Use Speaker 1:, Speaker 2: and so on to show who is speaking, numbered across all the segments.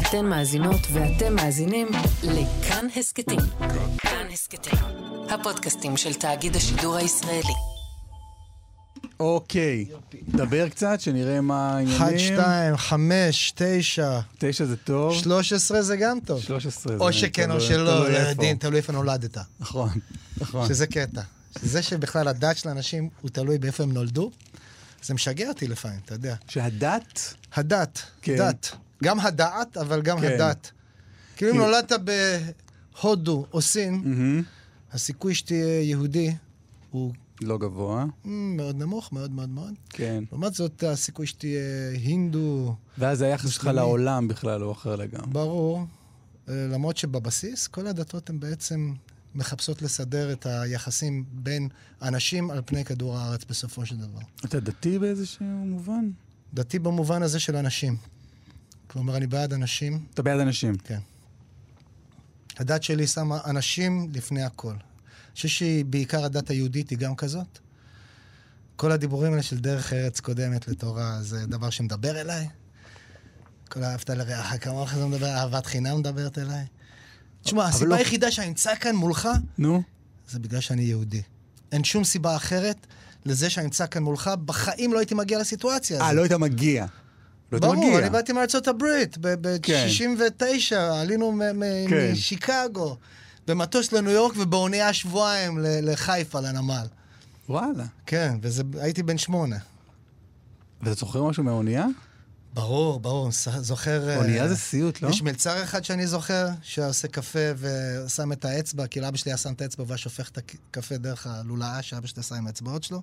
Speaker 1: אתן מאזינות ואתם מאזינים לכאן הסקטים. כאן הסקטים, הפודקאסטים של תאגיד השידור הישראלי.
Speaker 2: אוקיי, דבר קצת, שנראה מה העניינים.
Speaker 3: 1, 2, 5, 9.
Speaker 2: 9 זה טוב.
Speaker 3: 13 זה גם טוב.
Speaker 2: 13
Speaker 3: או שכן או שלא, לא יודעים, תלוי איפה נולדת.
Speaker 2: נכון, נכון.
Speaker 3: שזה קטע. שזה שבכלל הדת של האנשים הוא תלוי באיפה הם נולדו, זה משגע אותי לפעמים, אתה יודע.
Speaker 2: שהדת?
Speaker 3: הדת,
Speaker 2: כן.
Speaker 3: דת. גם הדעת, אבל גם
Speaker 2: כן.
Speaker 3: הדת. כאילו אם נולדת בהודו או סין, הסיכוי שתהיה יהודי הוא
Speaker 2: לא גבוה.
Speaker 3: מאוד נמוך, מאוד מאוד מאוד.
Speaker 2: כן.
Speaker 3: לעומת זאת, הסיכוי שתהיה הינדו...
Speaker 2: ואז היחס שלך לעולם בכלל הוא אחר לגמרי.
Speaker 3: ברור. למרות שבבסיס, כל הדתות הן בעצם מחפשות לסדר את היחסים בין אנשים על פני כדור הארץ בסופו של דבר.
Speaker 2: אתה דתי באיזשהו מובן?
Speaker 3: דתי במובן הזה של אנשים. כלומר, אני בעד אנשים.
Speaker 2: אתה בעד אנשים?
Speaker 3: כן. הדת שלי שמה אנשים לפני הכל. אני חושב שבעיקר הדת היהודית היא גם כזאת. כל הדיבורים האלה של דרך ארץ קודמת לתורה, זה דבר שמדבר אליי. כל אהבת לרעך כמוך, זה מדבר, אהבת חינם מדברת אליי. תשמע, הסיבה היחידה שאני נמצא כאן מולך, זה בגלל שאני יהודי. אין שום סיבה אחרת לזה שאני נמצא כאן מולך, בחיים לא הייתי מגיע לסיטואציה הזאת.
Speaker 2: לא היית מגיע.
Speaker 3: ברור, אני באתי מארצות הברית, ב-69, עלינו משיקגו, במטוס לניו יורק ובאונייה שבועיים לחיפה, לנמל.
Speaker 2: וואלה.
Speaker 3: כן, והייתי בן 8.
Speaker 2: ואתה זוכר משהו מהאונייה?
Speaker 3: ברור, ברור, זוכר...
Speaker 2: אונייה זה סיוט, לא?
Speaker 3: יש מלצר אחד שאני זוכר, שעושה קפה ושם את האצבע, כי לאבא שלי היה שם את האצבע והשופך את הקפה דרך הלולאה שאבא שלי עשה עם האצבעות שלו.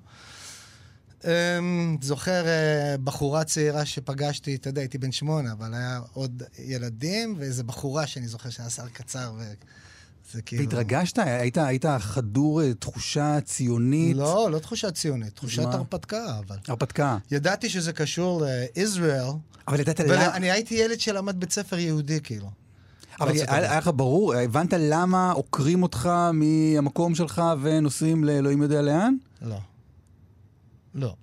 Speaker 3: זוכר בחורה צעירה שפגשתי, אתה יודע, הייתי בן 8, אבל היה עוד ילדים, ואיזו בחורה שאני זוכר שהיה שר קצר, וזה כאילו...
Speaker 2: והתרגשת? היית חדור תחושה ציונית?
Speaker 3: לא, לא תחושה ציונית, תחושת הרפתקה, אבל...
Speaker 2: הרפתקה.
Speaker 3: ידעתי שזה קשור לישראל,
Speaker 2: אבל ידעת
Speaker 3: ואני הייתי ילד שלמד בית ספר יהודי, כאילו.
Speaker 2: אבל היה לך ברור, הבנת למה עוקרים אותך מהמקום שלך ונוסעים לאלוהים יודע לאן?
Speaker 3: לא. לא.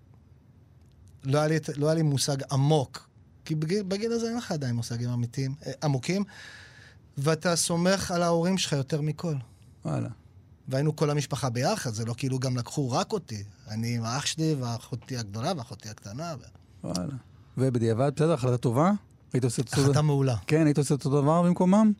Speaker 3: לא היה לי מושג עמוק. כי בגיל הזה אין לך עדיין מושגים אמיתיים, עמוקים, ואתה סומך על ההורים שלך יותר מכל.
Speaker 2: וואלה.
Speaker 3: והיינו כל המשפחה ביחד, זה לא כאילו גם לקחו רק אותי. אני עם האח שלי ואחותי הגדולה ואחותי הקטנה.
Speaker 2: וואלה. ובדיעבד, בסדר, החלטה טובה? היית עושה את
Speaker 3: החלטה מעולה.
Speaker 2: כן, היית עושה את אותו דבר במקומם?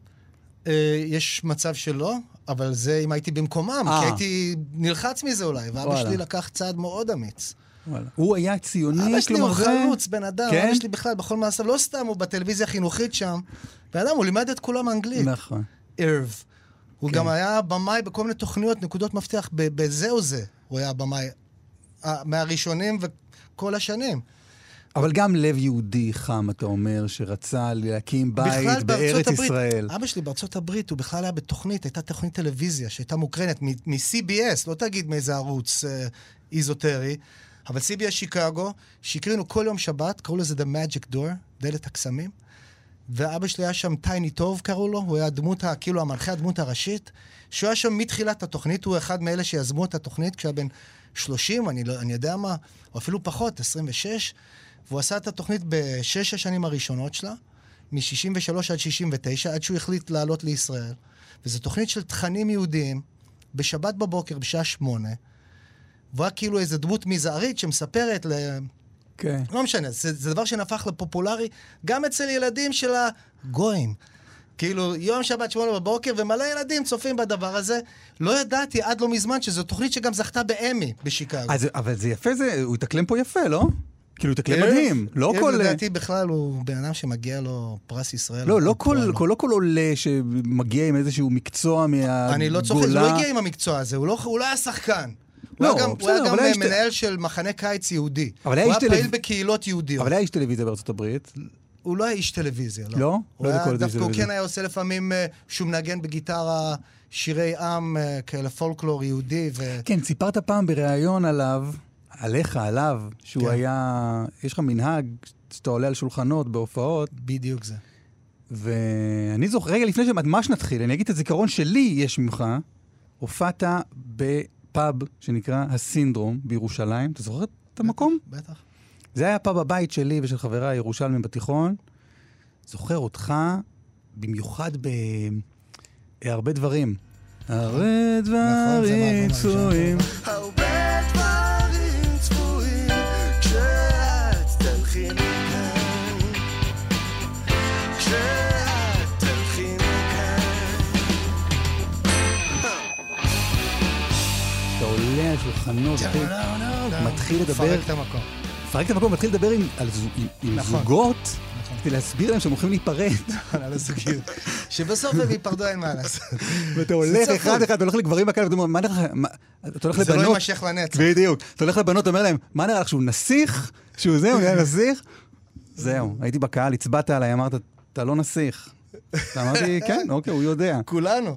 Speaker 3: יש מצב שלא, אבל זה אם הייתי במקומם, כי הייתי נלחץ מזה אולי, ואבא שלי לקח צעד מאוד אמיץ.
Speaker 2: הוא היה ציוני,
Speaker 3: אבא שלי הוא חלוץ, בן אדם, אבא שלי בכלל בכל מעשה, לא סתם הוא בטלוויזיה החינוכית שם, בן אדם, הוא לימד את כולם אנגלית.
Speaker 2: נכון.
Speaker 3: ערב. הוא גם היה במאי בכל מיני תוכניות, נקודות מפתח, בזה או זה, הוא היה במאי מהראשונים וכל השנים.
Speaker 2: אבל גם לב יהודי חם, אתה אומר, שרצה להקים בית בארץ ישראל.
Speaker 3: אבא שלי בארצות הברית, הוא בכלל היה בתוכנית, הייתה תוכנית טלוויזיה שהייתה מוקרנת מ-CBS, לא תגיד מאיזה ערוץ איזוטרי, אבל CBS שיקגו, שהקרינו כל יום שבת, קראו לזה The Magic Door, דלת הקסמים, ואבא שלי היה שם טייני טוב, קראו לו, הוא היה דמות, כאילו המנחה, הדמות הראשית, שהוא היה שם מתחילת התוכנית, הוא אחד מאלה שיזמו את התוכנית, כשהיה בן 30, אני יודע מה, או אפילו פחות, 26, והוא עשה את התוכנית בשש השנים הראשונות שלה, מ-63 עד 69, עד שהוא החליט לעלות לישראל. וזו תוכנית של תכנים יהודיים, בשבת בבוקר, בשעה 8, והוא היה כאילו איזו דמות מזערית שמספרת
Speaker 2: כן.
Speaker 3: לא משנה, זה דבר שנהפך לפופולרי, גם אצל ילדים של הגויים. כאילו, יום שבת 8 בבוקר, ומלא ילדים צופים בדבר הזה. לא ידעתי עד לא מזמן שזו תוכנית שגם זכתה באמי בשיקגו.
Speaker 2: אבל זה יפה, הוא יתקלם פה יפה, לא? כאילו, יתקלם מדהים. לא כל...
Speaker 3: לדעתי בכלל הוא בן אדם שמגיע לו פרס ישראל.
Speaker 2: לא כל עולה שמגיע עם איזשהו מקצוע מהגולה.
Speaker 3: אני לא צוחק, הוא לא הגיע עם המקצוע הזה, הוא לא היה שחקן. הוא היה גם מנהל של מחנה קיץ יהודי. הוא היה פעיל בקהילות יהודיות.
Speaker 2: אבל היה איש טלוויזיה בארצות הברית.
Speaker 3: הוא לא היה איש טלוויזיה, לא.
Speaker 2: לא?
Speaker 3: דווקא הוא כן היה עושה לפעמים שהוא מנגן בגיטרה שירי עם כאלה פולקלור יהודי.
Speaker 2: כן, סיפרת פעם בריאיון עליו, שהוא היה, יש לך מנהג שאתה עולה על שולחנות בהופעות.
Speaker 3: בדיוק זה.
Speaker 2: ואני זוכר, רגע לפני שממש נתחיל, אני אגיד את הזיכרון שלי יש ממך, הופעת בפאב שנקרא הסינדרום בירושלים. אתה זוכר את המקום?
Speaker 3: בטח.
Speaker 2: זה היה פאב הבית שלי ושל חבריי ירושלמים בתיכון. זוכר אותך במיוחד בהרבה דברים. הרבה דברים צפויים.
Speaker 3: הרבה דברים צפויים כשאת תלכי מכאן, כשאת תלכי מכאן.
Speaker 2: אתה עולה על שולחנות, מתחיל לדבר...
Speaker 3: פרק את המקום.
Speaker 2: פרק את המקום, מתחיל לדבר עם זוגות, כדי להסביר להם שהם הולכים להיפרד.
Speaker 3: על הזוגיות. שבסוף הם ייפרדו, אין מה לעשות.
Speaker 2: ואתה הולך אחד, אתה הולך לגברים הכאלה, ואתה אומר, מה נראה לך? אתה הולך לבנות...
Speaker 3: זה לא יימשך לנצח.
Speaker 2: בדיוק. אתה הולך לבנות, אתה אומר להם, מה נראה לך, שהוא נסיך? שהוא זהו, הוא נראה נסיך? זהו, הייתי בקהל, הצבעת עליי, אמרת, אתה לא נסיך. אמרתי, כן, אוקיי, הוא יודע.
Speaker 3: כולנו.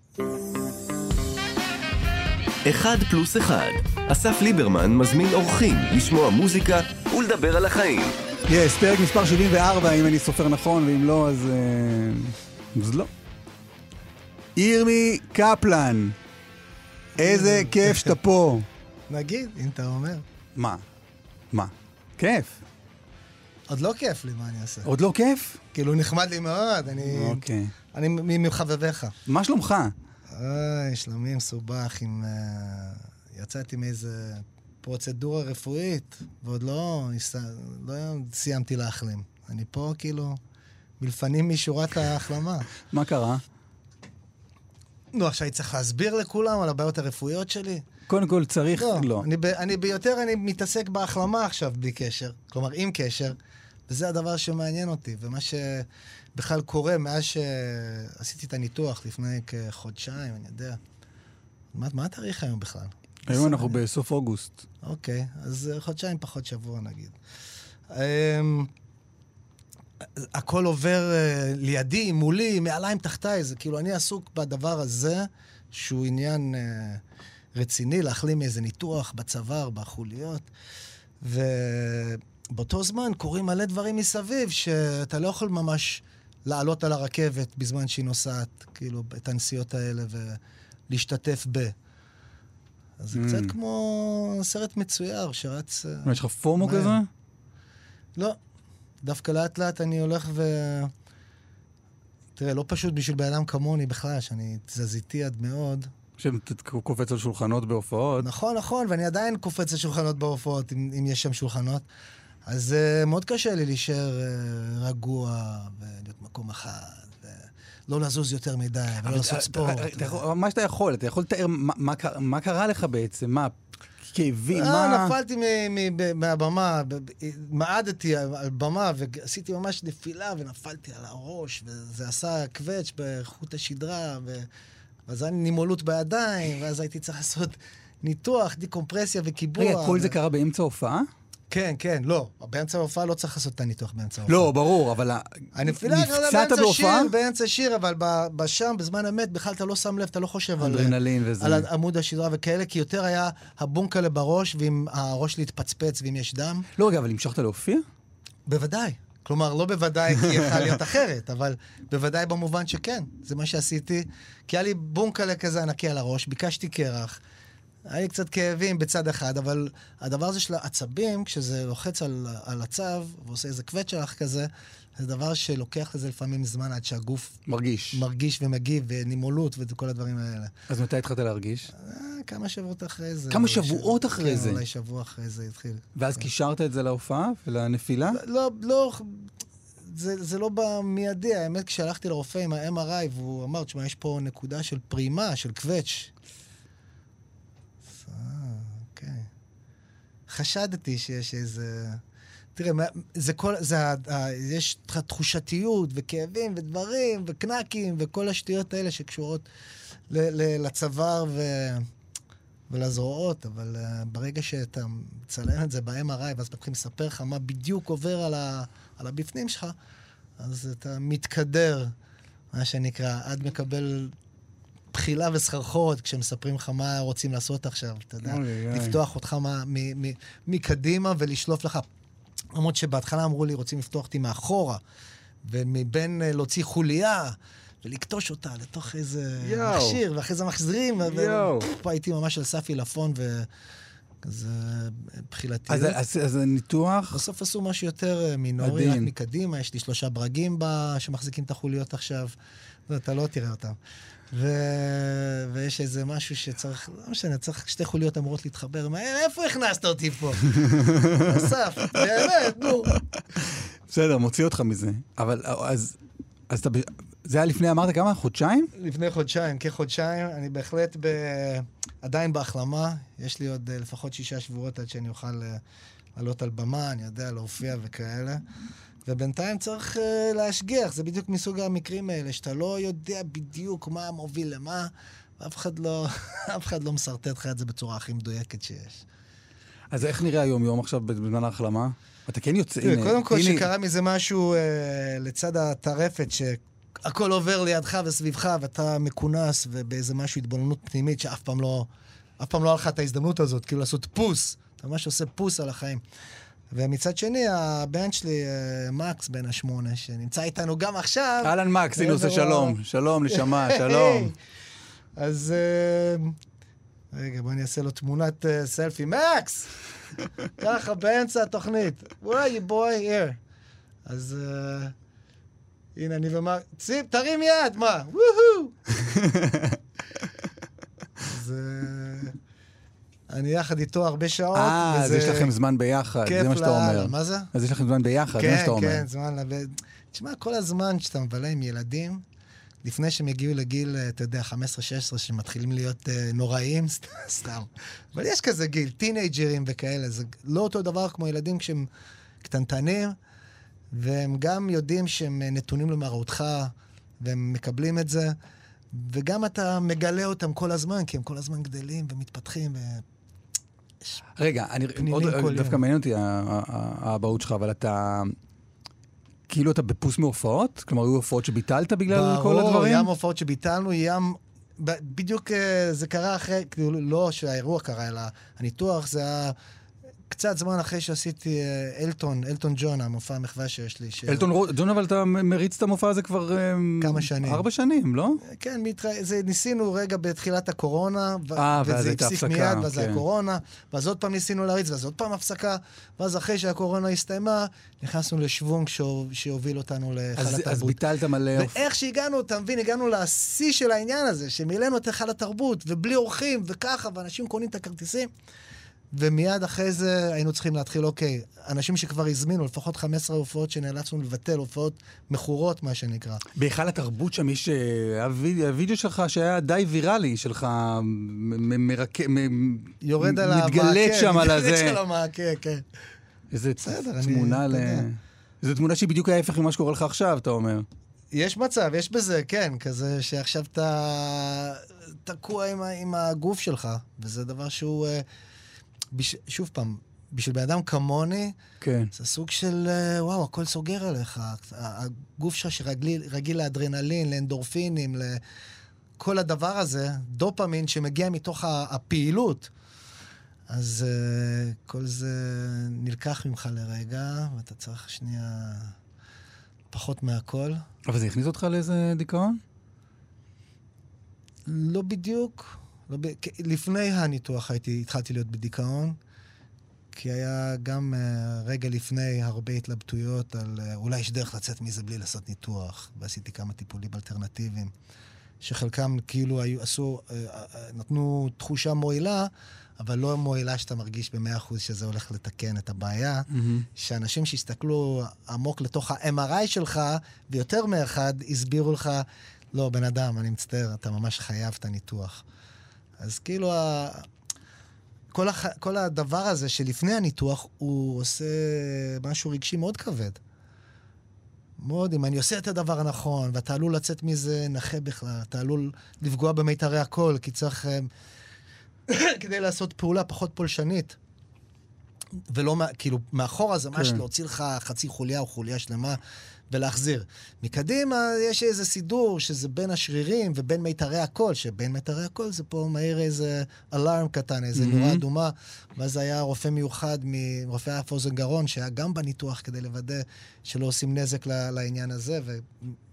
Speaker 4: 1+1. אסף ליברמן מזמין אורחים לשמוע מוזיקה ולדבר על החיים.
Speaker 2: יש, פרק מספר 74, אם אני סופר נכון, ואם לא, אז לא. ירמי קפלן, איזה כיף שאתה פה.
Speaker 3: נגיד, אם אתה אומר.
Speaker 2: מה? כיף.
Speaker 3: עוד לא כיף לי, מה אני אעשה?
Speaker 2: עוד לא כיף?
Speaker 3: כאילו, נחמד לי מאוד,
Speaker 2: אוקיי.
Speaker 3: אני מחבביך.
Speaker 2: מה שלומך?
Speaker 3: שלומי מסובך עם... יצאתי מאיזה פרוצדורה רפואית, ועוד לא סיימתי להחלים. אני פה כאילו מלפנים משורת ההחלמה.
Speaker 2: מה קרה?
Speaker 3: נו, עכשיו צריך להסביר לכולם על הבעיות הרפואיות שלי?
Speaker 2: קודם כל צריך... לא.
Speaker 3: אני מתעסק בהחלמה עכשיו בלי קשר, כלומר עם קשר, וזה הדבר שמעניין אותי, ומה שבכלל קורה מאז שעשיתי את הניתוח לפני כחודשיים, אני יודע. מה התאריך היום בכלל?
Speaker 2: היום אנחנו בסוף אוגוסט.
Speaker 3: אוקיי, אז חודשיים פחות שבוע נגיד. הכל עובר לידי, מולי, מעליים תחתיי, זה כאילו אני עסוק בדבר הזה, שהוא עניין רציני, להחלים מאיזה ניתוח בצוואר, בחוליות, ובאותו זמן קורים מלא דברים מסביב, שאתה לא יכול ממש לעלות על הרכבת בזמן שהיא נוסעת, כאילו, את הנסיעות האלה, ולהשתתף ב... אז זה קצת כמו סרט מצויר שרץ...
Speaker 2: יש לך פורמו כזה?
Speaker 3: לא. דווקא לאט לאט אני הולך תראה, לא פשוט בשביל באדם כמוני בכלל, שאני תזזיתי עד מאוד.
Speaker 2: שקופץ על שולחנות בהופעות.
Speaker 3: נכון, ואני עדיין קופץ על שולחנות בהופעות, אם יש שם שולחנות. אז מאוד קשה לי להישאר רגוע, ולהיות מקום אחד, ולא לזוז יותר מדי, ולא לעשות ספורט.
Speaker 2: מה שאתה יכול, אתה יכול לתאר מה קרה לך בעצם, מה... כאבים, מה...
Speaker 3: נפלתי מהבמה, מעדתי על במה, ועשיתי ממש נפילה, ונפלתי על הראש, וזה עשה קווץ' בחוט השדרה, ואז היה נימולות בידיים, ואז הייתי צריך לעשות ניתוח, דיקומפרסיה וקיבוע.
Speaker 2: רגע, כל זה קרה באמצע ההופעה?
Speaker 3: כן, לא. באמצע ההופעה לא צריך לעשות את הניתוח באמצע ההופעה.
Speaker 2: לא, ברור, אבל...
Speaker 3: נפצעת בהופעה? באמצע שיר, אבל בשם, בזמן אמת, בכלל אתה לא שם לב, אתה לא חושב על עמוד השדרה וכאלה, כי יותר היה הבונקלה בראש, ואם הראש להתפצפץ, ואם יש דם.
Speaker 2: לא, רגע, אבל המשכת להופיע?
Speaker 3: בוודאי. כלומר, לא בוודאי כי יכול להיות אחרת, אבל בוודאי במובן שכן. זה מה שעשיתי, כי היה לי בונקלה כזה ענקי על הראש, ביקשתי קרח, היה לי קצת כאבים בצד אחד, אבל הדבר הזה של העצבים, כשזה לוחץ על הצו, ועושה איזה קווץ' שלך כזה, זה דבר שלוקח לזה לפעמים זמן עד שהגוף מרגיש ומגיב, ונימולות וכל הדברים האלה.
Speaker 2: אז מתי התחלת להרגיש?
Speaker 3: כמה שבועות אחרי זה.
Speaker 2: כמה שבועות אחרי זה?
Speaker 3: כן, אולי שבוע אחרי זה התחיל.
Speaker 2: ואז קישרת את זה להופעה ולנפילה?
Speaker 3: לא, זה לא במיידי. האמת, כשהלכתי לרופא עם ה-MRI, והוא אמר, תשמע, יש פה נקודה של פרימה, של קווץ'. חשדתי שיש איזה... תראה, יש תחושתיות וכאבים ודברים וקנקים וכל השטויות האלה שקשורות לצוואר ולזרועות, אבל ברגע שאתה מצלם את זה ב-MRI ואז מתחילים לספר לך מה בדיוק עובר על הבפנים שלך, אז אתה מתקדר, מה שנקרא, עד מקבל... בחילה וסחרחורת, כשמספרים לך מה רוצים לעשות עכשיו, אתה יודע, לפתוח אותך מקדימה ולשלוף לך. למרות שבהתחלה אמרו לי, רוצים לפתוח אותי מאחורה, ומבין להוציא חוליה, ולקטוש אותה לתוך איזה מכשיר, ואחרי זה מחזירים, ופה הייתי ממש על סף עילפון, אז בחילתי.
Speaker 2: אז הניתוח...
Speaker 3: בסוף עשו משהו יותר מינורי, רק מקדימה, יש לי 3 ברגים שמחזיקים את החוליות עכשיו, אתה לא תראה אותם. ויש איזה משהו שצריך, לא משנה, צריך 2 חוליות אמורות להתחבר, איפה הכנסת אותי פה? אסף, באמת, נו.
Speaker 2: בסדר, מוציא אותך מזה. אבל אז אתה... זה היה לפני, אמרת כמה? חודשיים?
Speaker 3: לפני חודשיים, כחודשיים. אני בהחלט עדיין בהחלמה. יש לי עוד לפחות 6 שבועות עד שאני אוכל לעלות על במה, אני יודע, להופיע וכאלה. ובינתיים צריך להשגיח. זה בדיוק מסוג המקרים האלה, שאתה לא יודע בדיוק מה מוביל למה, ואף אחד לא מסרטט לך את זה בצורה הכי מדויקת שיש.
Speaker 2: אז איך נראה היום עכשיו בזמן ההחלמה? אתה כן יוצא...
Speaker 3: קודם כל שקרה מזה משהו לצד הטרפת, שהכל עובר לידך וסביבך, ואתה מכונס ובאיזה משהו התבוננות פנימית, שאף פעם לא הלכה את ההזדמנות הזאת, כאילו לעשות פוס. אתה ממש עושה פוס על החיים. ומצד שני, הבן שלי, מקס, בן ה8, שנמצא איתנו גם עכשיו...
Speaker 2: אהלן מקס, הנה עושה שלום. שלום, נשמה, שלום.
Speaker 3: אז... רגע, בוא אני אעשה לו תמונת סלפי. מקס! ככה, באמצע התוכנית. Where are you, boy? Here. אז... הנה, אני ומקס... ציפ, תרים יד, מה? וואו! אז... אני יחד איתו הרבה שעות.
Speaker 2: אז יש לכם זמן ביחד, זה מה שאתה אומר.
Speaker 3: מה זה?
Speaker 2: אז יש לכם זמן ביחד, זה מה שאתה אומר.
Speaker 3: כן, זמן. תשמע, כל הזמן שאתה מבלה עם ילדים, לפני שהם יגיעו לגיל, אתה יודע, 15-16, שמתחילים להיות נוראים, סתם. אבל יש כזה גיל, טינג'רים וכאלה, זה לא אותו דבר כמו ילדים כשהם קטנטנים, והם גם יודעים שהם נתונים למראותך, והם מקבלים את זה, וגם אתה מגלה אותם כל הזמן, כי הם כל הזמן גדלים ומתפתחים,
Speaker 2: רגע, דווקא מעניין אותי האבהות שלך, אבל אתה... כאילו אתה בפוס מהופעות? כלומר, היו הופעות שביטלת בגלל כל הדברים?
Speaker 3: ברור, ים הופעות שביטלנו, בדיוק זה קרה אחרי, כאילו לא שהאירוע קרה, אלא הניתוח זה היה קצת זמן אחרי שעשיתי אלטון ג'ון, המופע המחווה שיש לי.
Speaker 2: אלטון ג'ון, אבל אתה מריץ את המופע הזה כבר...
Speaker 3: כמה שנים.
Speaker 2: 4 שנים, לא?
Speaker 3: כן, ניסינו רגע בתחילת הקורונה,
Speaker 2: וזה הפסקה,
Speaker 3: מיד, ואז הקורונה, ואז עוד פעם ניסינו להריץ, ואז עוד פעם הפסקה, ואז אחרי שהקורונה הסתיימה, נכנסנו לשוונג שהוביל אותנו לחל התרבות.
Speaker 2: אז ביטלת מלא...
Speaker 3: ואיך שהגענו, אתה מבין, הגענו לשיא של העניין הזה, שמילאנו את חל התרבות, ובלי אורחים, וככה, ואנשים קונים את הכרטיסים. ומיד אחרי זה היינו צריכים להתחיל, אוקיי, אנשים שכבר הזמינו, לפחות 15 הופעות שנאלצנו לבטל, הופעות מכורות, מה שנקרא.
Speaker 2: בהיכל התרבות שם יש, הווידאו שלך שהיה די ויראלי, שלך
Speaker 3: יורד על המעקה.
Speaker 2: מתגלת שם על הזה.
Speaker 3: מתגלת של המעקה, כן.
Speaker 2: איזה תמונה איזו תמונה שהיא בדיוק ההפך ממה שקורה לך עכשיו, אתה אומר.
Speaker 3: יש מצב, יש בזה, כן, כזה שעכשיו אתה תקוע עם הגוף שלך, וזה דבר שהוא... שוב פעם, בשביל בן אדם כמוני,
Speaker 2: כן.
Speaker 3: זה סוג של, וואו, הכל סוגר עליך. הגוף שלך שרגיל לאדרנלין, לאנדורפינים, לכל הדבר הזה, דופמין שמגיע מתוך הפעילות. אז כל זה נלקח ממך לרגע, ואתה צריך שנייה פחות מהכל.
Speaker 2: אבל זה הכניס אותך לאיזה דיכאון?
Speaker 3: לא בדיוק. לפני הניתוח התחלתי להיות בדיכאון, כי היה גם רגע לפני הרבה התלבטויות על אולי יש דרך לצאת מזה בלי לעשות ניתוח, ועשיתי כמה טיפולים אלטרנטיביים, שחלקם כאילו נתנו תחושה מועילה, אבל לא מועילה שאתה מרגיש ב100% שזה הולך לתקן את הבעיה, שאנשים שהסתכלו עמוק לתוך ה-MRI שלך, ויותר מאחד הסבירו לך, לא, בן אדם, אני מצטער, אתה ממש חייב את הניתוח. אז כאילו, כל הדבר הזה שלפני הניתוח, הוא עושה משהו רגשי מאוד כבד. מאוד, אם אני עושה את הדבר הנכון, ואתה עלול לצאת מזה נחה בכלל, אתה עלול לפגוע במיתרי הקול, כי צריך, כדי לעשות פעולה פחות פולשנית. ולא, כאילו, מאחורה זה ממש להוציא לך חצי חוליה או חוליה שלמה, ולהחזיר. מקדימה יש איזה סידור שזה בין השרירים ובין מיתרי הקול, שבין מיתרי הקול זה פה מהיר איזה אלארם קטן, איזה נורה אדומה, ואז היה רופא מיוחד מרופא אף אוזן גרון, שהיה גם בניתוח כדי לוודא שלא עושים נזק לעניין הזה,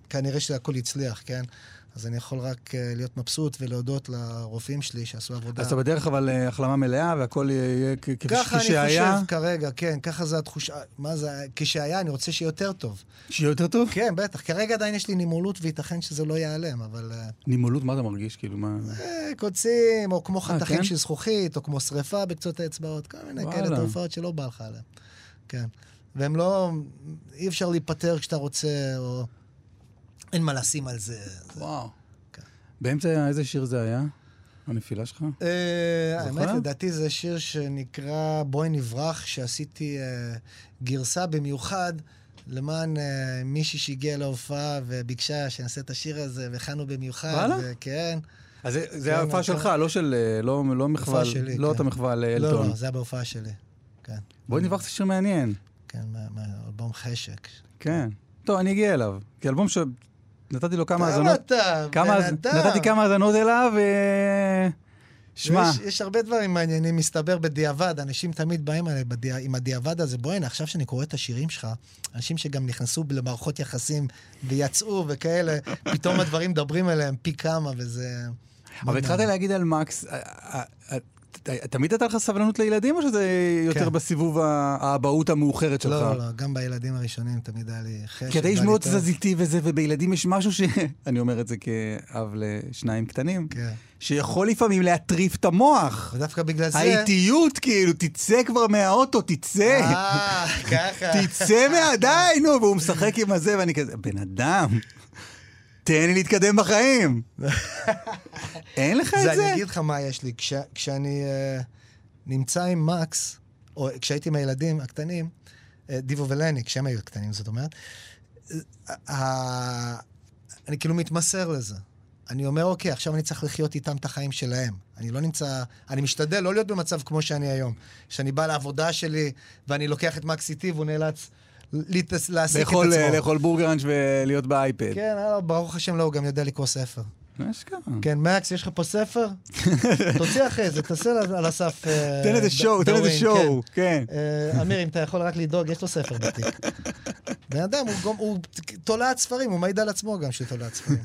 Speaker 3: כנראה שהכל יצליח, כן? אז אני יכול רק להיות מבסוט ולהודות לרופאים שלי שעשו עבודה.
Speaker 2: אז אתה בדרך אבל החלמה מלאה והכל יהיה כשהיה?
Speaker 3: ככה אני חושב כרגע, כן, ככה זה התחושה. מה זה, כשהיה אני רוצה שיהיה יותר טוב.
Speaker 2: שיהיה יותר טוב?
Speaker 3: כן, בטח. כרגע עדיין יש לי נימולות וייתכן שזה לא ייעלם, אבל...
Speaker 2: נימולות, מה אתה מרגיש? כאילו מה...
Speaker 3: קוצים, או כמו חתכים של זכוכית, או כמו שריפה בקצות האצבעות, כל מיני כאלה תופעות שלא בא לך עליהם. כן. והם לא... אי אפשר להיפטר כשאתה רוצה, או... אין מה לשים על זה.
Speaker 2: וואו. באמצע איזה שיר זה היה? הנפילה שלך?
Speaker 3: האמת, לדעתי זה שיר שנקרא בואי נברח, שעשיתי גרסה במיוחד למען מישהי שהגיעה להופעה וביקשה שנעשה את השיר הזה, והכנו במיוחד.
Speaker 2: וואלה?
Speaker 3: כן.
Speaker 2: אז זה ההופעה שלך, לא של... לא מחווה... לא את המחווה לאלטון.
Speaker 3: לא, זה היה בהופעה שלי. כן.
Speaker 2: בואי נברח, זה שיר מעניין.
Speaker 3: כן, מאלבום חשק.
Speaker 2: כן. טוב, אני אגיע אליו. כי אלבום נתתי לו כמה
Speaker 3: האזנות.
Speaker 2: נתתי כמה האזנות אליו, שמע.
Speaker 3: יש הרבה דברים מעניינים, מסתבר בדיעבד, אנשים תמיד באים עם הדיעבד הזה, בואי, עכשיו שאני קורא את השירים שלך, אנשים שגם נכנסו למערכות יחסים ויצאו וכאלה, פתאום הדברים מדברים עליהם פי כמה, וזה...
Speaker 2: אבל התחלת להגיד על מקס, תמיד הייתה לך סבלנות לילדים, או שזה יותר בסיבוב האבהות המאוחרת שלך?
Speaker 3: לא, גם בילדים הראשונים תמיד היה לי חשק.
Speaker 2: כי אתה איש מאוד תזזיתי וזה, ובילדים יש משהו אני אומר את זה כאב לשניים קטנים, שיכול לפעמים להטריף את המוח.
Speaker 3: ודווקא בגלל זה...
Speaker 2: האיטיות, כאילו, תצא כבר מהאוטו, תצא.
Speaker 3: ככה.
Speaker 2: תצא מהדי, נו, והוא משחק עם הזה, ואני כזה, בן אדם, תן לי להתקדם בחיים. אין לך את זה?
Speaker 3: אני אגיד לך מה יש לי. כשאני נמצא עם מקס, או כשהייתי עם הילדים הקטנים, דיבו ולני, כשהם היו קטנים, זאת אומרת, אני כאילו מתמסר לזה. אני אומר, אוקיי, עכשיו אני צריך לחיות איתם את החיים שלהם. אני לא נמצא, אני משתדל לא להיות במצב כמו שאני היום. שאני בא לעבודה שלי, ואני לוקח את מקס איתי, והוא נאלץ להסיק את עצמו.
Speaker 2: לאכול בורגראנץ' ולהיות באייפד.
Speaker 3: כן, ברוך השם לא, הוא גם יודע לקרוא ספר. כן, מקס, יש לך פה ספר? תוציא אחרי זה, תעשה על הסף...
Speaker 2: תן איזה שואו, כן.
Speaker 3: אמיר, אם אתה יכול רק לדאוג, יש לו ספר בתיק. בן אדם, הוא תולעת ספרים, הוא מעיד על עצמו גם שהוא תולעת ספרים.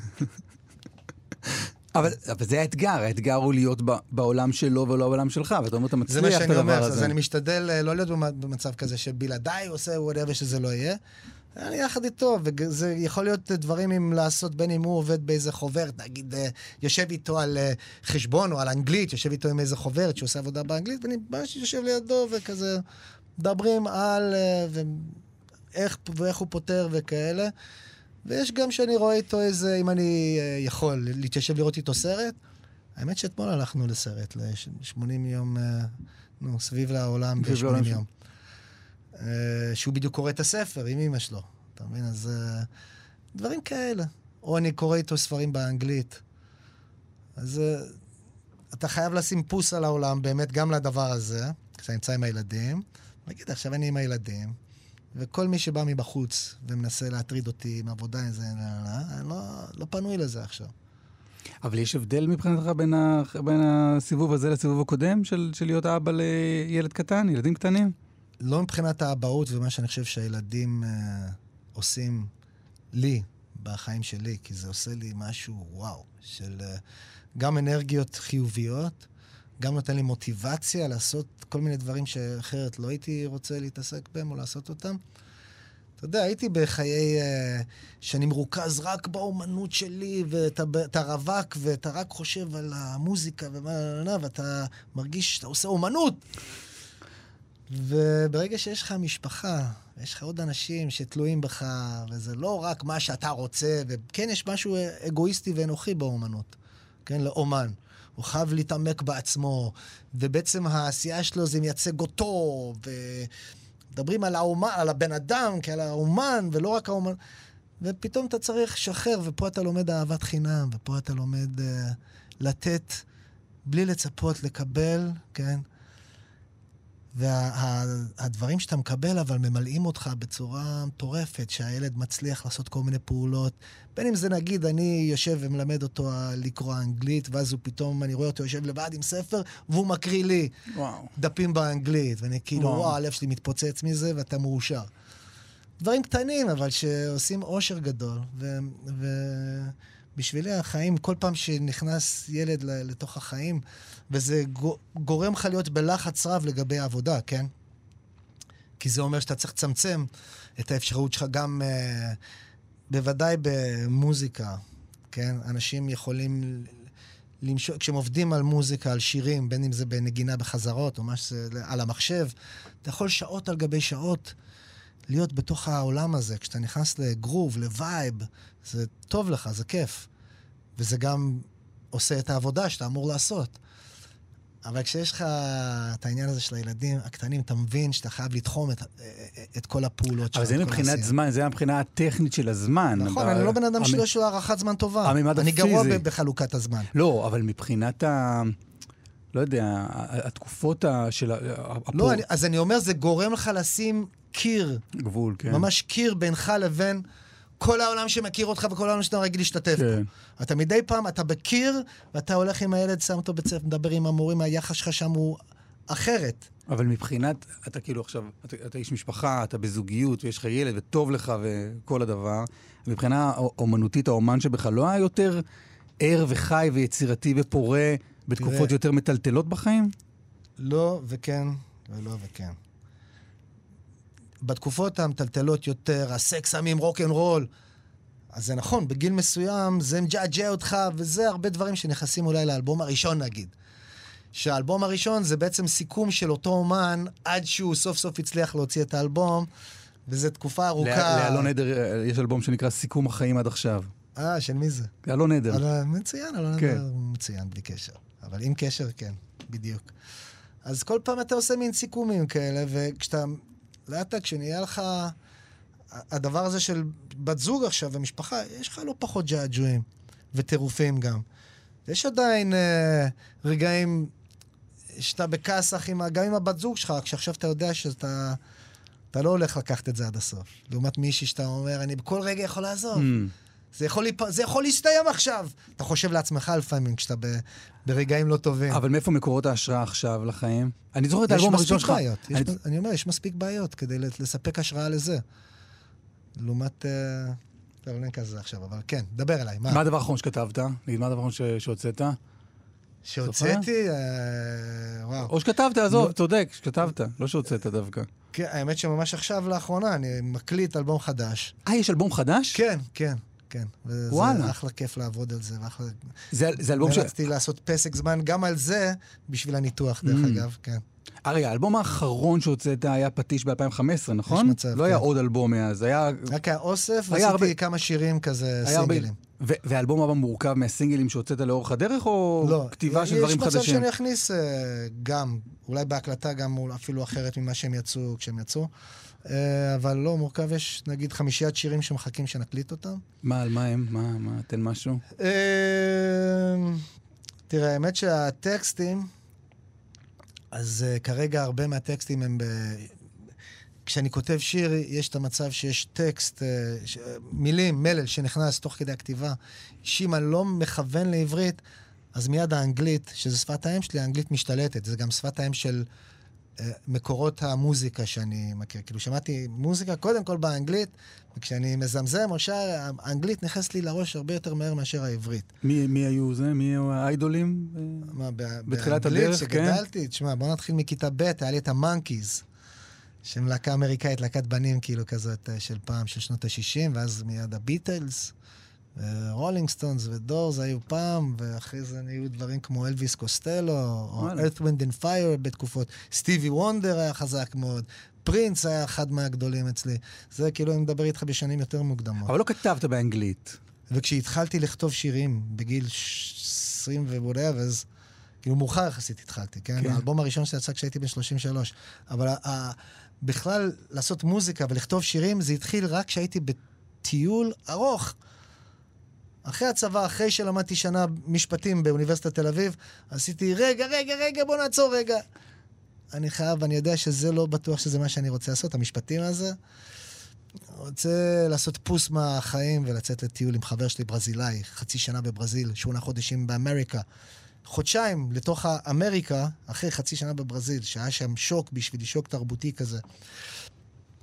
Speaker 2: אבל זה האתגר הוא להיות בעולם שלו ולא בעולם שלך, ואתה אומר, אתה מצליח את הדבר הזה.
Speaker 3: זה מה שאני אומר, אז אני משתדל לא להיות במצב כזה שבלעדיי עושה whatever שזה לא יהיה. אני יחד איתו, וזה יכול להיות דברים עם לעשות, בין אם הוא עובד באיזה חוברת, נגיד, יושב איתו על חשבון או על אנגלית, יושב איתו עם איזה חוברת שעושה עבודה באנגלית, ואני ממש יושב לידו וכזה, מדברים על ואיך הוא פותר וכאלה. ויש גם שאני רואה איתו איזה, אם אני יכול להתיישב לראות איתו סרט, האמת שאתמול הלכנו לסרט, ל-80 יום, סביב לעולם ב-80 יום. שהוא בדיוק קורא את הספר עם אמא שלו. אתה מבין? אז דברים כאלה. או אני קורא איתו ספרים באנגלית. אז אתה חייב לשים פוס על העולם, באמת גם לדבר הזה, כשאתה נמצא עם הילדים. נגיד, עכשיו אני עם הילדים, וכל מי שבא מבחוץ ומנסה להטריד אותי עם עבודה עם זה, אני לא פנוי לזה עכשיו.
Speaker 2: אבל יש הבדל מבחינתך בין הסיבוב הזה לסיבוב הקודם, של להיות אבא לילד קטן, ילדים קטנים?
Speaker 3: לא מבחינת האבהות ומה שאני חושב שהילדים עושים לי בחיים שלי, כי זה עושה לי משהו וואו, של גם אנרגיות חיוביות, גם נותן לי מוטיבציה לעשות כל מיני דברים שאחרת לא הייתי רוצה להתעסק בהם או לעשות אותם. אתה יודע, הייתי בחיי שאני מרוכז רק באומנות שלי, ואתה רווק, ואתה רק חושב על המוזיקה ואתה מרגיש שאתה עושה אומנות. וברגע שיש לך משפחה, יש לך עוד אנשים שתלויים בך, וזה לא רק מה שאתה רוצה, וכן יש משהו אגואיסטי ואנוכי באומנות, כן, לאומן. הוא חייב להתעמק בעצמו, ובעצם העשייה שלו זה מייצג אותו, ומדברים על האומן, על הבן אדם, כעל האומן, ולא רק האומן, ופתאום אתה צריך לשחרר, ופה אתה לומד אהבת חינם, ופה אתה לומד לתת, בלי לצפות, לקבל, כן? והדברים שאתה מקבל, אבל ממלאים אותך בצורה מטורפת, שהילד מצליח לעשות כל מיני פעולות. בין אם זה נגיד, אני יושב ומלמד אותו לקרוא אנגלית, ואז הוא פתאום, אני רואה אותו יושב לבד עם ספר, והוא מקריא לי דפים באנגלית. ואני כאילו, וואו, הלב שלי מתפוצץ מזה, ואתה מאושר. דברים קטנים, אבל שעושים אושר גדול. ובשבילי החיים, כל פעם שנכנס ילד לתוך החיים, וזה גורם לך להיות בלחץ רב לגבי העבודה, כן? כי זה אומר שאתה צריך לצמצם את האפשרות שלך גם, בוודאי במוזיקה, כן? אנשים יכולים כשהם עובדים על מוזיקה, על שירים, בין אם זה בנגינה בחזרות, או מה שזה על המחשב, אתה יכול שעות על גבי שעות להיות בתוך העולם הזה. כשאתה נכנס לגרוב, לווייב, זה טוב לך, זה כיף. וזה גם עושה את העבודה שאתה אמור לעשות. אבל כשיש לך את העניין הזה של הילדים הקטנים, אתה מבין שאתה חייב לתחום את כל הפעולות שלך.
Speaker 2: אבל זה מבחינת זמן, זה מבחינה הטכנית של הזמן.
Speaker 3: נכון, אני לא בן אדם שיש לו הערכת זמן טובה. אני גרוע בחלוקת הזמן.
Speaker 2: לא, אבל מבחינת לא יודע, התקופות של...
Speaker 3: לא, אז אני אומר, זה גורם לך לשים קיר.
Speaker 2: גבול, כן.
Speaker 3: ממש קיר בינך לבין כל העולם שמכיר אותך וכל העולם שאתה רגיל להשתתף
Speaker 2: כן.
Speaker 3: בו. אתה מדי פעם, אתה בקיר, ואתה הולך עם הילד, שם אותו בית ספר, מדבר עם המורים, היחס שלך שם הוא אחרת.
Speaker 2: אבל מבחינת, אתה כאילו עכשיו, אתה איש משפחה, אתה בזוגיות, ויש לך ילד, וטוב לך וכל הדבר. מבחינה אומנותית, האומן שבך לא היה יותר ער וחי ויצירתי ופורה בתקופות יותר מטלטלות בחיים?
Speaker 3: לא וכן, ולא וכן. בתקופות המטלטלות יותר, הסקס סמים, רוק אנד רול, אז זה נכון, בגיל מסוים זה מג'עג'ע אותך, וזה הרבה דברים שנכנסים אולי לאלבום הראשון נגיד. שהאלבום הראשון זה בעצם סיכום של אותו אומן, עד שהוא סוף סוף הצליח להוציא את האלבום, וזו תקופה ארוכה.
Speaker 2: לאלון עדר יש אלבום שנקרא סיכום החיים עד עכשיו.
Speaker 3: של מי זה?
Speaker 2: אלון עדר.
Speaker 3: מצוין, אלון עדר מצוין, בלי קשר. אבל עם קשר, כן, בדיוק. אז כל פעם אתה עושה מין סיכומים כאלה, וכשאתה, לאט כשנהיה לך הדבר הזה של בת זוג עכשיו ומשפחה, יש לך לא פחות ג'עג'ועים וטירופים גם. יש עדיין רגעים שאתה בכסח גם עם הבת זוג שלך, כשעכשיו אתה יודע שאתה לא הולך לקחת את זה עד הסוף. לעומת מישהי שאתה אומר, אני בכל רגע יכול לעזוב. זה יכול להסתיים עכשיו. אתה חושב לעצמך לפעמים כשאתה ברגעים לא טובים.
Speaker 2: אבל מאיפה מקורות ההשראה עכשיו לחיים? אני זוכר את האלבום הראשון שלך.
Speaker 3: אני אומר, יש מספיק בעיות כדי לספק השראה לזה. לעומת... טוב, אין כזה עכשיו, אבל כן, דבר אליי.
Speaker 2: מה הדבר האחרון שכתבת? נגיד, מה הדבר האחרון שהוצאת?
Speaker 3: שהוצאתי? וואו.
Speaker 2: או שכתבת, עזוב, צודק, שכתבת. לא שהוצאת דווקא.
Speaker 3: כן, האמת שממש עכשיו לאחרונה, אני מקליט אלבום חדש.
Speaker 2: יש אלבום חדש?
Speaker 3: כן, כן. כן, וזה אחלה כיף לעבוד על זה,
Speaker 2: זה אלבום
Speaker 3: רציתי לעשות פסק זמן גם על זה, בשביל הניתוח, דרך אגב, כן.
Speaker 2: רגע, האלבום האחרון שהוצאת היה פטיש ב-2015, נכון?
Speaker 3: יש מצב,
Speaker 2: לא היה עוד אלבום מאז, היה...
Speaker 3: רק היה אוסף, ועשיתי כמה שירים כזה, סינגלים.
Speaker 2: והאלבום הבא מורכב מהסינגלים שהוצאת לאורך הדרך, או כתיבה של דברים חדשים?
Speaker 3: יש מצב שאני אכניס גם, אולי בהקלטה גם אפילו אחרת ממה שהם יצאו, כשהם יצאו. אבל לא, מורכב יש נגיד 5 שירים שמחכים שנקליט אותם.
Speaker 2: מה, על מה הם? מה, תן משהו?
Speaker 3: תראה, האמת שהטקסטים, אז כרגע הרבה מהטקסטים הם כשאני כותב שיר, יש את המצב שיש טקסט, מילים, מלל שנכנס תוך כדי הכתיבה. שאם אני לא מכוון לעברית, אז מיד האנגלית, שזה שפת האם שלי, האנגלית משתלטת. זה גם שפת האם של מקורות המוזיקה שאני מכיר. כאילו שמעתי מוזיקה קודם כל באנגלית, וכשאני מזמזם או שר, האנגלית נכנס לי לראש הרבה יותר מהר מאשר העברית.
Speaker 2: מי היו זה? מי היו האיידולים? בתחילת הדרך, כן?
Speaker 3: שגדלתי, תשמע, בוא נתחיל מכיתה ב', היה לי את המונקיז, שהם להקה אמריקאית, להקת בנים כאילו כזאת של פעם, של שנות ה-60, ואז מיד הביטלס, רולינג סטונס ודורס היו פעם, ואחרי זה היו דברים כמו אלוויס קוסטלו, או Earth, Wind and Fire בתקופות. סטיבי וונדר היה חזק מאוד. פרינס היה אחד מהגדולים אצלי. זה כאילו אני מדבר איתך בשנים יותר מוקדמות.
Speaker 2: אבל לא כתבת באנגלית.
Speaker 3: וכשהתחלתי לכתוב שירים בגיל 20 ובודב, אז כאילו מאוחר יחסית התחלתי, כן? האלבום הראשון שיצא כשהייתי בן 33. אבל בכלל לעשות מוזיקה ולכתוב שירים, זה התחיל רק כשהייתי בטיול ארוך. אחרי הצבא, אחרי שלמדתי שנה משפטים באוניברסיטת תל אביב, עשיתי, רגע, בוא נעצור רגע. אני חייב, אני יודע שזה לא בטוח שזה מה שאני רוצה לעשות, המשפטים הזה. רוצה לעשות פוס מהחיים ולצאת לטיול עם חבר שלי ברזילאי, 0.5 שנה בברזיל, 8 חודשים באמריקה. חודשיים לתוך האמריקה, אחרי 0.5 שנה בברזיל, שהיה שם שוק בשבילי, שוק תרבותי כזה.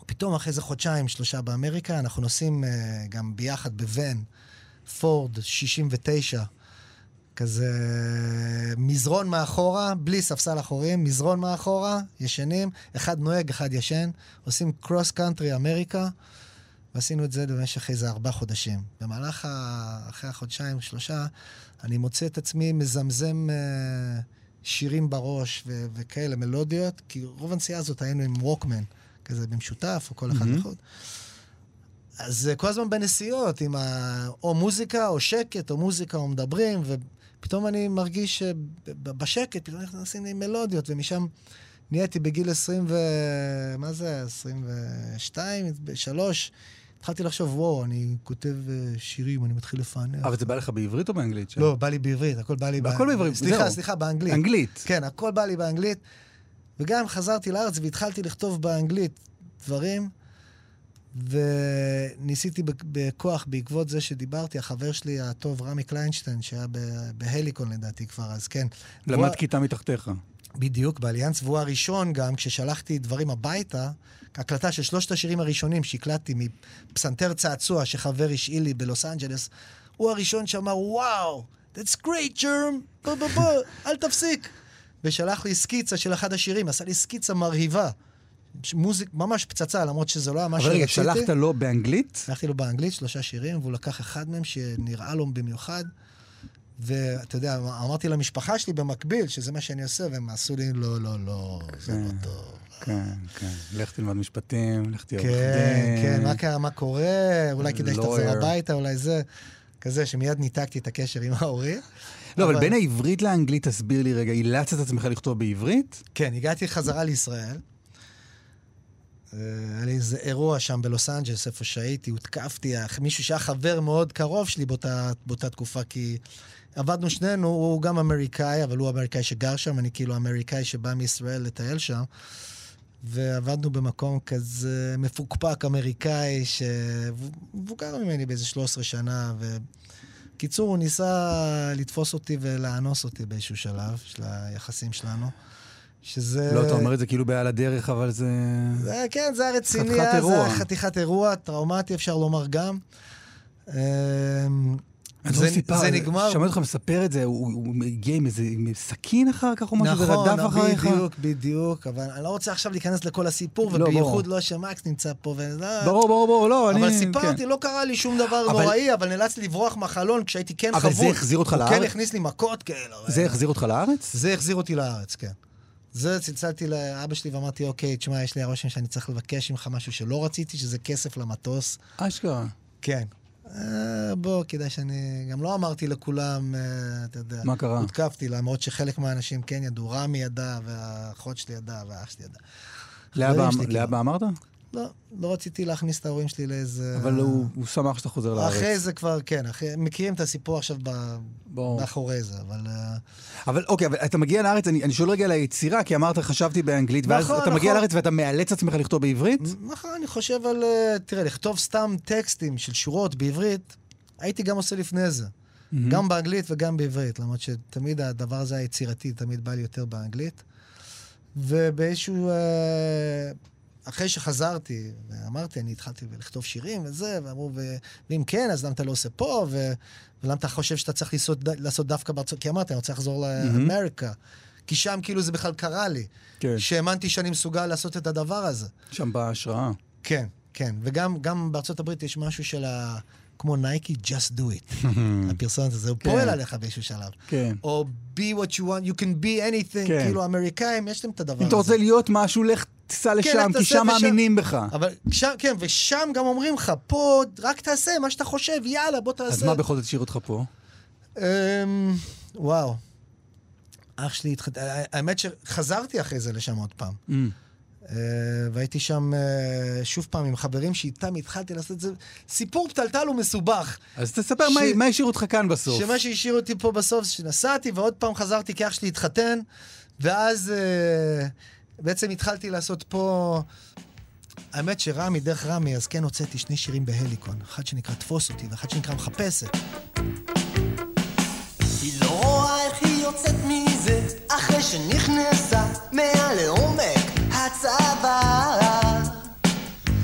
Speaker 3: פתאום אחרי זה חודשיים, 3 באמריקה, אנחנו נוסעים גם ביחד בוון, פורד 69, כזה מזרון מאחורה, בלי ספסל אחורים, מזרון מאחורה, ישנים, אחד נוהג, אחד ישן, עושים קרוס קאנטרי אמריקה, ועשינו את זה במשך איזה 4 חודשים. במהלך אחרי החודשיים, 3, אני מוצא את עצמי מזמזם שירים בראש וכאלה מלודיות, כי רוב הנסיעה הזאת היינו עם ווקמן, כזה במשותף, או כל אחד לחוד. אז כל הזמן בנסיעות, עם או מוזיקה, או שקט, או מוזיקה, או מדברים, ופתאום אני מרגיש שבשקט, פתאום אנחנו נשים לי מלודיות, ומשם נהייתי בגיל 20 מה זה? 22, 3, התחלתי לחשוב, וואו, אני כותב שירים, אני מתחיל לפענח.
Speaker 2: אבל זה בא לך בעברית או באנגלית?
Speaker 3: לא, בא לי בעברית, הכל בא לי
Speaker 2: הכל בעברית, זהו.
Speaker 3: סליחה, באנגלית.
Speaker 2: אנגלית.
Speaker 3: כן, הכל בא לי באנגלית. וגם חזרתי לארץ והתחלתי לכתוב באנגלית דברים, וניסיתי בכוח בעקבות זה שדיברתי, החבר שלי הטוב, רמי קליינשטיין, שהיה בהליקון לדעתי כבר, אז כן.
Speaker 2: למד כיתה מתחתיך.
Speaker 3: בדיוק, באליאנס, והוא הראשון גם, כששלחתי דברים הביתה, הקלטה של 3 השירים הראשונים שהקלטתי מפסנתר צעצוע שחבר השאיל לי בלוס אנג'לס, הוא הראשון שאמר, וואו, that's great, Germ, אל תפסיק. ושלח לי סקיצה של אחד השירים, עשה לי סקיצה מרהיבה. מוזיק, ממש פצצה, למרות שזה לא היה מה שרציתי.
Speaker 2: אבל רגע, שלחת לו באנגלית?
Speaker 3: שלחתי לו באנגלית 3 שירים, והוא לקח אחד מהם שנראה לו במיוחד. ואתה יודע, אמרתי למשפחה שלי במקביל, שזה מה שאני עושה, והם עשו לי, לא, זה לא טוב.
Speaker 2: כן. לך תלמד משפטים, לך תהיה
Speaker 3: כן, מה קורה? אולי כדאי שתחזור הביתה, אולי זה. כזה שמיד ניתקתי את הקשר עם ההורי.
Speaker 2: לא, אבל בין העברית לאנגלית, תסביר לי רגע, אילצת את עצמך לכתוב בעברית?
Speaker 3: כן, הגעתי חזרה לישראל. היה לי איזה אירוע שם בלוס אנג'לס, איפה שהייתי, הותקפתי, מישהו שהיה חבר מאוד קרוב שלי באותה תקופה, כי עבדנו שנינו, הוא גם אמריקאי, אבל הוא אמריקאי שגר שם, אני כאילו אמריקאי שבא מישראל לטייל שם, ועבדנו במקום כזה מפוקפק אמריקאי, שמבוגר ממני באיזה 13 שנה, וקיצור, הוא ניסה לתפוס אותי ולאנוס אותי באיזשהו שלב של היחסים שלנו. שזה...
Speaker 2: לא, אתה אומר את זה כאילו בעל הדרך, אבל זה...
Speaker 3: כן, זה הרציני, זה חתיכת אירוע, טראומטי, אפשר לומר גם. זה נגמר...
Speaker 2: שמעת אותך מספר את זה, הוא הגיע עם איזה סכין אחר כך או משהו, ורדף אחריך?
Speaker 3: נכון, בדיוק, אבל אני לא רוצה עכשיו להיכנס לכל הסיפור, ובייחוד לא שמקס נמצא פה,
Speaker 2: ברור, לא, אני...
Speaker 3: אבל סיפרתי, לא קרה לי שום דבר נוראי, אבל נאלץ לברוח מהחלון כשהייתי כן חבול.
Speaker 2: אבל זה החזיר אותך לארץ?
Speaker 3: הוא כן הכניס לי מכות כאלה.
Speaker 2: זה החזיר אותך לארץ?
Speaker 3: זה החזיר אותי לארץ, כן. זה צלצלתי לאבא שלי ואמרתי, אוקיי, תשמע, יש לי הרושם שאני צריך לבקש ממך משהו שלא רציתי, שזה כסף למטוס.
Speaker 2: אשכרה.
Speaker 3: כן. בוא, כדאי שאני... גם לא אמרתי לכולם, אתה יודע.
Speaker 2: מה קרה?
Speaker 3: הותקפתי, למרות שחלק מהאנשים כן ידעו. רמי ידע, והאחות שלי ידע, והאח שלי ידע.
Speaker 2: לאבא אמרת?
Speaker 3: לא רציתי להכניס את ההורים שלי לאיזה...
Speaker 2: אבל הוא שמח שאתה חוזר לארץ.
Speaker 3: אחרי זה כבר, כן. מכירים את הסיפור עכשיו מאחורי זה, אבל...
Speaker 2: אבל אוקיי, אבל אתה מגיע לארץ, אני שואל רגע על היצירה, כי אמרת, חשבתי באנגלית, ואז אתה מגיע לארץ ואתה מאלץ עצמך לכתוב בעברית?
Speaker 3: נכון, אני חושב על... תראה, לכתוב סתם טקסטים של שורות בעברית, הייתי גם עושה לפני זה. גם באנגלית וגם בעברית, למרות שתמיד הדבר הזה היצירתי, תמיד בא לי יותר באנגלית. ובאיזשהו... אחרי שחזרתי, ואמרתי, אני התחלתי לכתוב שירים וזה, ואמרו, ואם כן, אז למה אתה לא עושה פה, ולמה אתה חושב שאתה צריך לעשות דווקא בארצות, כי אמרתי, אני רוצה לחזור לאמריקה, כי שם כאילו זה בכלל קרה לי, שהאמנתי שאני מסוגל לעשות את הדבר הזה.
Speaker 2: שם בהשראה.
Speaker 3: כן, כן, וגם בארצות הברית יש משהו של כמו נייקי, just do it. הפרסומת הזה, הוא פועל עליך באיזשהו שלב.
Speaker 2: כן.
Speaker 3: או be what you want, you can be anything, כאילו אמריקאים, יש להם את הדבר הזה.
Speaker 2: אם אתה רוצה להיות משהו, לך תיסע לשם, כי שם מאמינים בך.
Speaker 3: אבל כן, ושם גם אומרים לך, פה רק תעשה מה שאתה חושב, יאללה, בוא תעשה.
Speaker 2: אז מה בכל זאת השאיר אותך פה?
Speaker 3: וואו. אח שלי, האמת שחזרתי אחרי זה לשם עוד פעם. והייתי שם שוב פעם עם חברים שאיתם התחלתי לעשות את זה. סיפור פתלתל ומסובך.
Speaker 2: אז תספר מה השאיר אותך כאן בסוף.
Speaker 3: שמה שהשאיר אותי פה בסוף, שנסעתי ועוד פעם חזרתי כי אח שלי התחתן, ואז בעצם התחלתי לעשות פה... האמת שרמי, דרך רמי, אז כן הוצאתי 2 שירים בהליקון. אחד שנקרא תפוס אותי ואחד שנקרא מחפשת.
Speaker 5: היא לא רואה איך היא יוצאת מזה אחרי שנכנסה מעל לעומק הצבא.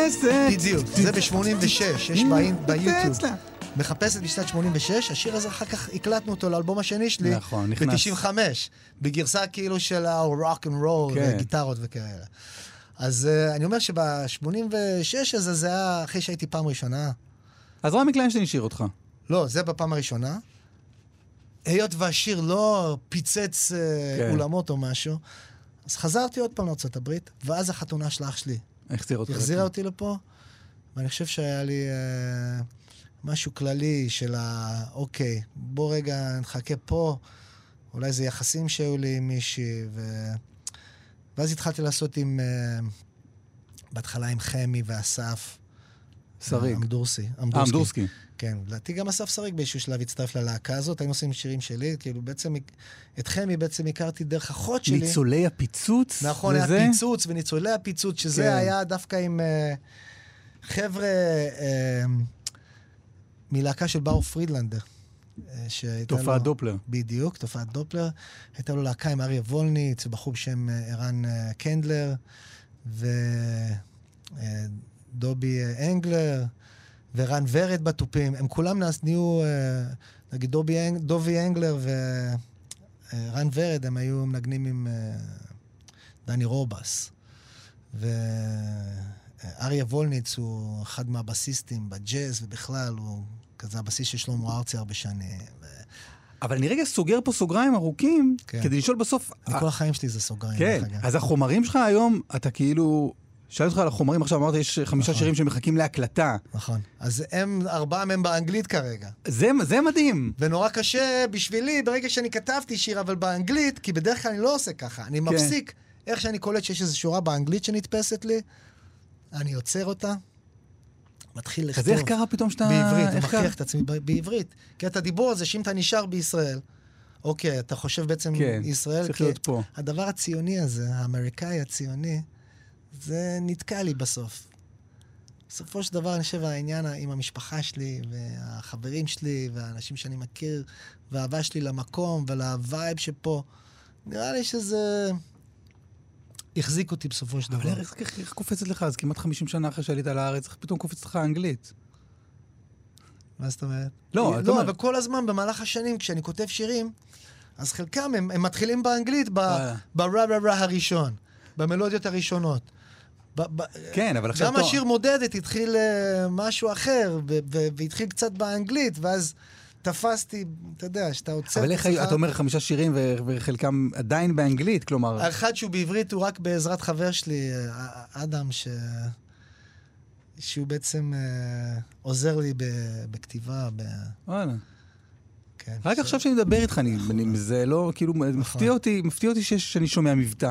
Speaker 2: מחפשת.
Speaker 3: בדיוק, זה ב-86, יש ביוטיוב. מחפשת בשנת 86, השיר הזה אחר כך הקלטנו אותו לאלבום השני שלי,
Speaker 2: נכון, נכנס.
Speaker 3: ב-95, בגרסה כאילו של הרוק אנד רול, גיטרות וכאלה. אז אני אומר שב-86 הזה זה היה אחרי שהייתי פעם ראשונה.
Speaker 2: אז רמי קליינשטיין השאיר אותך.
Speaker 3: לא, זה בפעם הראשונה. היות והשיר לא פיצץ אולמות או משהו, אז חזרתי עוד פעם לארצות הברית, ואז החתונה של אח שלי החזירה אותי לפה, ואני חושב שהיה לי משהו כללי של אוקיי, בוא רגע נחכה פה, אולי זה יחסים שהיו לי עם מישהי, ואז התחלתי לעשות בהתחלה עם חמי ואסף.
Speaker 2: שריג.
Speaker 3: אמדורסקי. כן, לדעתי גם אסף שריג באיזשהו שלב הצטרף ללהקה הזאת, היינו עושים שירים שלי, כאילו בעצם, את חמי בעצם הכרתי דרך אחות שלי.
Speaker 2: ניצולי הפיצוץ?
Speaker 3: נכון, היה פיצוץ וניצולי הפיצוץ, שזה היה דווקא עם חבר'ה מלהקה של באו פרידלנדר.
Speaker 2: תופעת דופלר.
Speaker 3: בדיוק, תופעת דופלר. הייתה לו להקה עם אריה וולניץ, בחור בשם ערן קנדלר, ודובי אנגלר, ורן ורד בתופים. הם כולם נהיו, נגיד דובי אנגלר ורן ורד, הם היו מנגנים עם דני רובס. ואריה וולניץ הוא אחד מהבסיסטים בג'אז, ובכלל הוא כזה הבסיס של שלמה ארצי הרבה שנים.
Speaker 2: אבל אני רגע סוגר פה סוגריים ארוכים, כדי לשאול בסוף...
Speaker 3: כל החיים שלי זה סוגריים.
Speaker 2: כן, אז החומרים שלך היום, אתה כאילו... שאלתי אותך על החומרים, עכשיו אמרת, יש 5 שירים שמחכים להקלטה. נכון.
Speaker 3: אז 4 מהם באנגלית כרגע.
Speaker 2: זה מדהים.
Speaker 3: ונורא קשה בשבילי, ברגע שאני כתבתי שיר, אבל באנגלית, כי בדרך כלל אני לא עושה ככה. אני מפסיק, איך שאני קולט שיש איזו שורה באנגלית שנתפסת לי, אני יוצר אותה, מתחיל לכתוב.
Speaker 2: אז איך קרה פתאום שאתה...
Speaker 3: בעברית, אני מכריח את עצמי בעברית. כי את הדיבור הזה, שאם אתה נשאר בישראל, אוקיי, אתה חושב בעצם ישראל,
Speaker 2: צריך להיות פה.
Speaker 3: הדבר הציוני הזה, האמריקאי הציוני, זה נתקע לי בסוף. בסופו של דבר, אני חושב, העניין עם המשפחה שלי, והחברים שלי, והאנשים שאני מכיר, והאהבה שלי למקום, ולווייב שפה, נראה לי שזה החזיק אותי בסופו של דבר.
Speaker 2: אבל איך קופצת לך? אז כמעט 50 שנה אחרי שעלית לארץ, איך פתאום קופצת לך אנגלית?
Speaker 3: מה זאת אומרת?
Speaker 2: לא,
Speaker 3: אבל כל הזמן, במהלך השנים, כשאני כותב שירים, אז חלקם הם מתחילים באנגלית, בררה הראשון, במלודיות הראשונות.
Speaker 2: כן, אבל עכשיו...
Speaker 3: גם השיר מודדת התחיל משהו אחר, והתחיל קצת באנגלית, ואז תפסתי, אתה יודע, שאתה עוצר...
Speaker 2: אבל איך אתה אומר 5 שירים וחלקם עדיין באנגלית, כלומר...
Speaker 3: האחד שהוא בעברית הוא רק בעזרת חבר שלי, אדם, שהוא בעצם עוזר לי בכתיבה.
Speaker 2: וואלה. רק עכשיו שאני מדבר איתך, זה לא, כאילו, מפתיע אותי שאני שומע מבטא.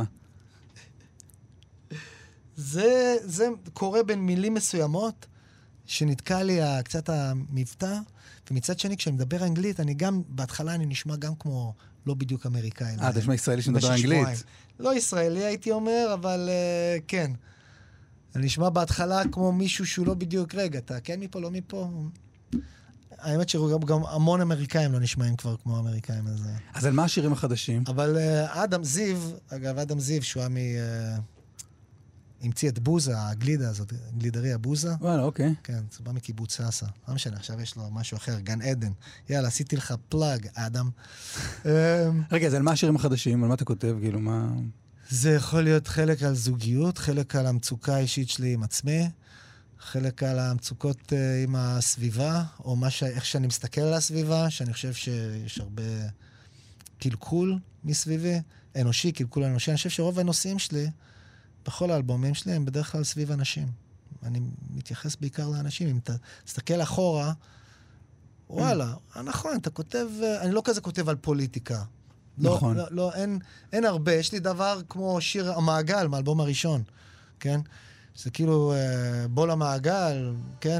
Speaker 3: זה קורה בין מילים מסוימות, שנתקע לי קצת המבטא, ומצד שני, כשאני מדבר אנגלית, אני גם, בהתחלה אני נשמע גם כמו לא בדיוק אמריקאי.
Speaker 2: אתה נשמע ישראלי שמדבר אנגלית.
Speaker 3: לא ישראלי הייתי אומר, אבל כן. אני נשמע בהתחלה כמו מישהו שהוא לא בדיוק, רגע, אתה כן מפה, לא מפה. האמת שגם המון אמריקאים לא נשמעים כבר כמו אמריקאים.
Speaker 2: אז על מה השירים החדשים?
Speaker 3: אבל אדם זיו, שהוא היה המציא את בוזה, הגלידה הזאת, גלידריה בוזה.
Speaker 2: וואלה, אוקיי.
Speaker 3: כן, זה בא מקיבוץ סאסה. לא משנה, עכשיו יש לו משהו אחר, גן עדן. יאללה, עשיתי לך פלאג, אדם.
Speaker 2: רגע, אז על מה השירים החדשים? על מה אתה כותב, כאילו, מה...
Speaker 3: זה יכול להיות חלק על זוגיות, חלק על המצוקה האישית שלי עם עצמי, חלק על המצוקות עם הסביבה, או איך שאני מסתכל על הסביבה, שאני חושב שיש הרבה קלקול מסביבי, אנושי, קלקול אנושי. אני חושב שרוב הנושאים שלי, בכל האלבומים שלי, הם בדרך כלל סביב אנשים. אני מתייחס בעיקר לאנשים. אם אתה תסתכל אחורה, וואלה, נכון, אתה כותב, אני לא כזה כותב על פוליטיקה.
Speaker 2: נכון.
Speaker 3: לא, אין הרבה. יש לי דבר כמו שיר המעגל, מהאלבום הראשון, כן? זה כאילו בוא למעגל, כן?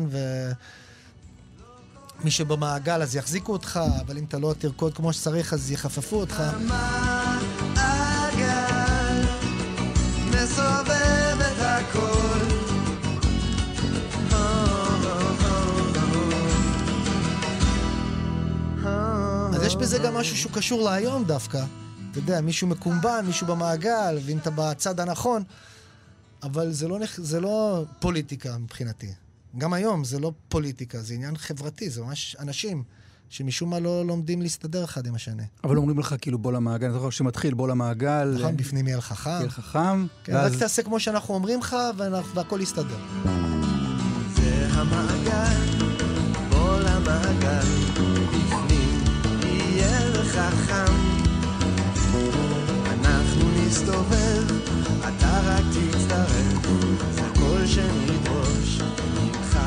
Speaker 3: מי שבמעגל אז יחזיקו אותך, אבל אם אתה לא תרקוד כמו שצריך, אז יחפפו אותך.
Speaker 5: מסובב את הכל.
Speaker 3: אז יש בזה גם משהו שהוא קשור להיום דווקא. אתה יודע, מישהו מקומבן, מישהו במעגל, ואם אתה בצד הנכון, אבל זה לא פוליטיקה מבחינתי. גם היום זה לא פוליטיקה, זה עניין חברתי, זה ממש אנשים שמשום מה לא לומדים להסתדר אחד עם השני.
Speaker 2: אבל אומרים לך כאילו בוא למעגל, אני זוכר שמתחיל בוא למעגל.
Speaker 3: נכון, בפנים יהיה לך חכם.
Speaker 2: יהיה חכם.
Speaker 3: כן, רק תעשה כמו שאנחנו אומרים לך, והכל יסתדר.
Speaker 5: זה המעגל, בוא למעגל, בפנים יהיה לך חם. אנחנו נסתובב, אתה רק תצטרף, זה כל שנדרוש ממך.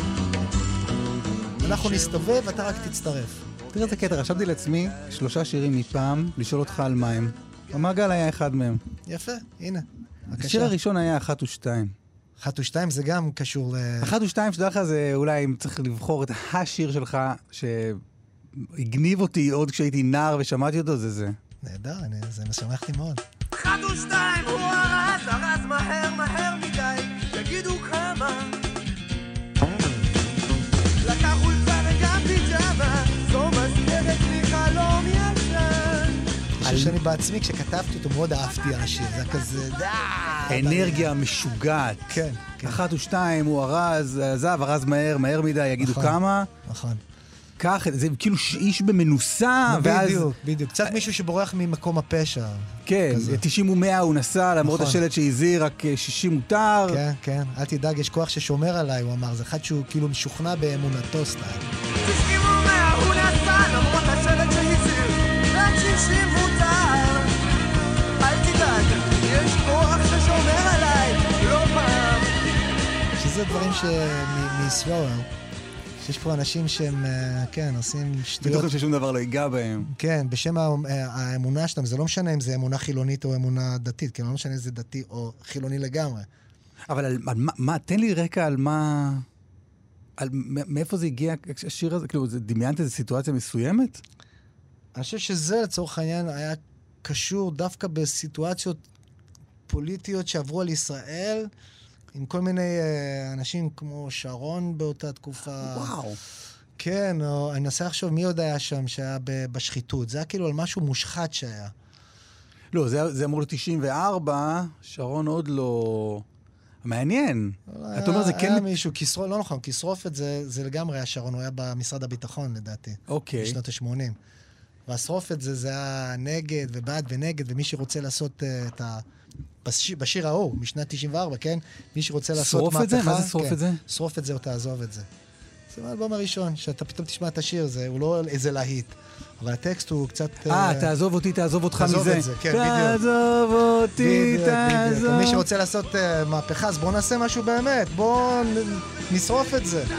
Speaker 3: אנחנו נסתובב, אתה רק תצטרף.
Speaker 2: תראה את הקטע, רשמתי לעצמי 3 שירים מפעם לשאול אותך על מה הם. המעגל היה אחד מהם.
Speaker 3: יפה, הנה.
Speaker 2: השיר הראשון היה 1 ו-2.
Speaker 3: 1 ו-2 זה גם קשור
Speaker 2: 1 ו-2, שדרך כלל זה אולי אם צריך לבחור את השיר שלך שהגניב אותי עוד כשהייתי נער ושמעתי אותו, זה זה.
Speaker 3: נהדר, זה משמח אותי מאוד.
Speaker 5: 1 ו-2 הוא הרז, הרז מהר, מהר מדי, תגידו כמה. לקח חולצה וגם פיג'מה, זו מזכרת לי חלום ישן.
Speaker 3: אני חושב שאני בעצמי, כשכתבתי אותו, מאוד אהבתי על השיר, זה היה כזה
Speaker 2: אנרגיה משוגעת.
Speaker 3: כן.
Speaker 2: 1 ו-2 הוא הרז, עזב, הרז מהר, מהר מדי, יגידו כמה.
Speaker 3: נכון.
Speaker 2: כך, זה כאילו איש במנוסה, ואז...
Speaker 3: בדיוק. קצת מישהו שבורח ממקום הפשע.
Speaker 2: כן, 90 ו-100 הוא נסע, למרות השלט שהזהיר, רק 60 מותר.
Speaker 3: כן, כן. אל תדאג, יש כוח ששומר עליי, הוא אמר. זה אחד שהוא כאילו משוכנע באמונתו סטייל.
Speaker 5: 90 ו-100 הוא נסע, למרות השלט שהזהיר, רק 60 מותר. אל תדאג, יש כוח ששומר עליי, לא פעם.
Speaker 3: שזה דברים מישראל. יש פה אנשים שהם, כן, עושים שטויות.
Speaker 2: בטוחים ששום דבר לא ייגע בהם.
Speaker 3: כן, בשם האמונה שלהם, זה לא משנה אם זה אמונה חילונית או אמונה דתית, כי לא משנה אם זה דתי או חילוני לגמרי.
Speaker 2: אבל על מה, תן לי רקע על מה, מאיפה זה הגיע השיר הזה? כאילו, דמיינת איזו סיטואציה מסוימת?
Speaker 3: אני חושב שזה לצורך העניין היה קשור דווקא בסיטואציות פוליטיות שעברו על ישראל, עם כל מיני אנשים כמו שרון באותה תקופה.
Speaker 2: וואו.
Speaker 3: כן, או, אני אנסה לחשוב מי עוד היה שם שהיה בשחיתות. זה היה כאילו על משהו מושחת שהיה.
Speaker 2: לא, זה אמור ל-94, שרון עוד לא... מעניין. אתה אומר, זה כן...
Speaker 3: היה מישהו, לא נכון, כסרוף את זה, זה לגמרי היה שרון, הוא היה במשרד הביטחון לדעתי.
Speaker 2: אוקיי.
Speaker 3: בשנות ה-80. והשרוף את זה, זה היה נגד ובעד ונגד, ומי שרוצה לעשות את ה... בשיר ההוא, משנת 94, כן? מי שרוצה לעשות מהפכה...
Speaker 2: שרוף את זה? מה זה שרוף את זה?
Speaker 3: שרוף את זה או תעזוב את זה. זה האלבום הראשון, שאתה פתאום תשמע את השיר, הוא לא איזה להיט. אבל הטקסט הוא קצת...
Speaker 2: תעזוב אותי, תעזוב אותך מזה.
Speaker 3: תעזוב את זה, כן, בדיוק.
Speaker 2: תעזוב אותי, תעזוב.
Speaker 3: מי שרוצה לעשות מהפכה, אז בואו נעשה משהו באמת. בואו נשרוף את זה.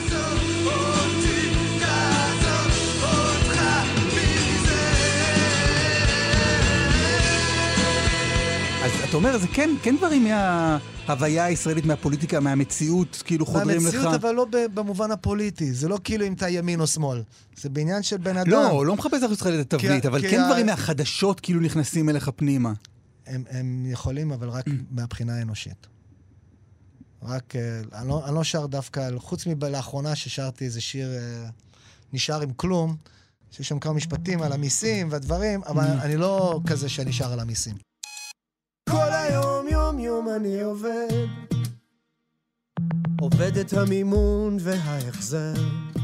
Speaker 2: אז אתה אומר, זה כן דברים מההוויה הישראלית, מהפוליטיקה, מהמציאות, כאילו חודרים לך.
Speaker 3: מהמציאות, אבל לא במובן הפוליטי. זה לא כאילו אם אתה ימין או שמאל. זה בעניין של בן אדם.
Speaker 2: לא מחפש לך ישראלית התווית, אבל כן דברים מהחדשות כאילו נכנסים אליך פנימה.
Speaker 3: הם יכולים, אבל רק מהבחינה האנושית. רק, אני לא שר דווקא, חוץ מבלאחרונה ששרתי איזה שיר נשאר עם כלום, שיש שם כמה משפטים על המיסים והדברים, אבל אני לא כזה שאני שר על המיסים.
Speaker 5: כל היום יום יום אני עובד את המימון וההחזר,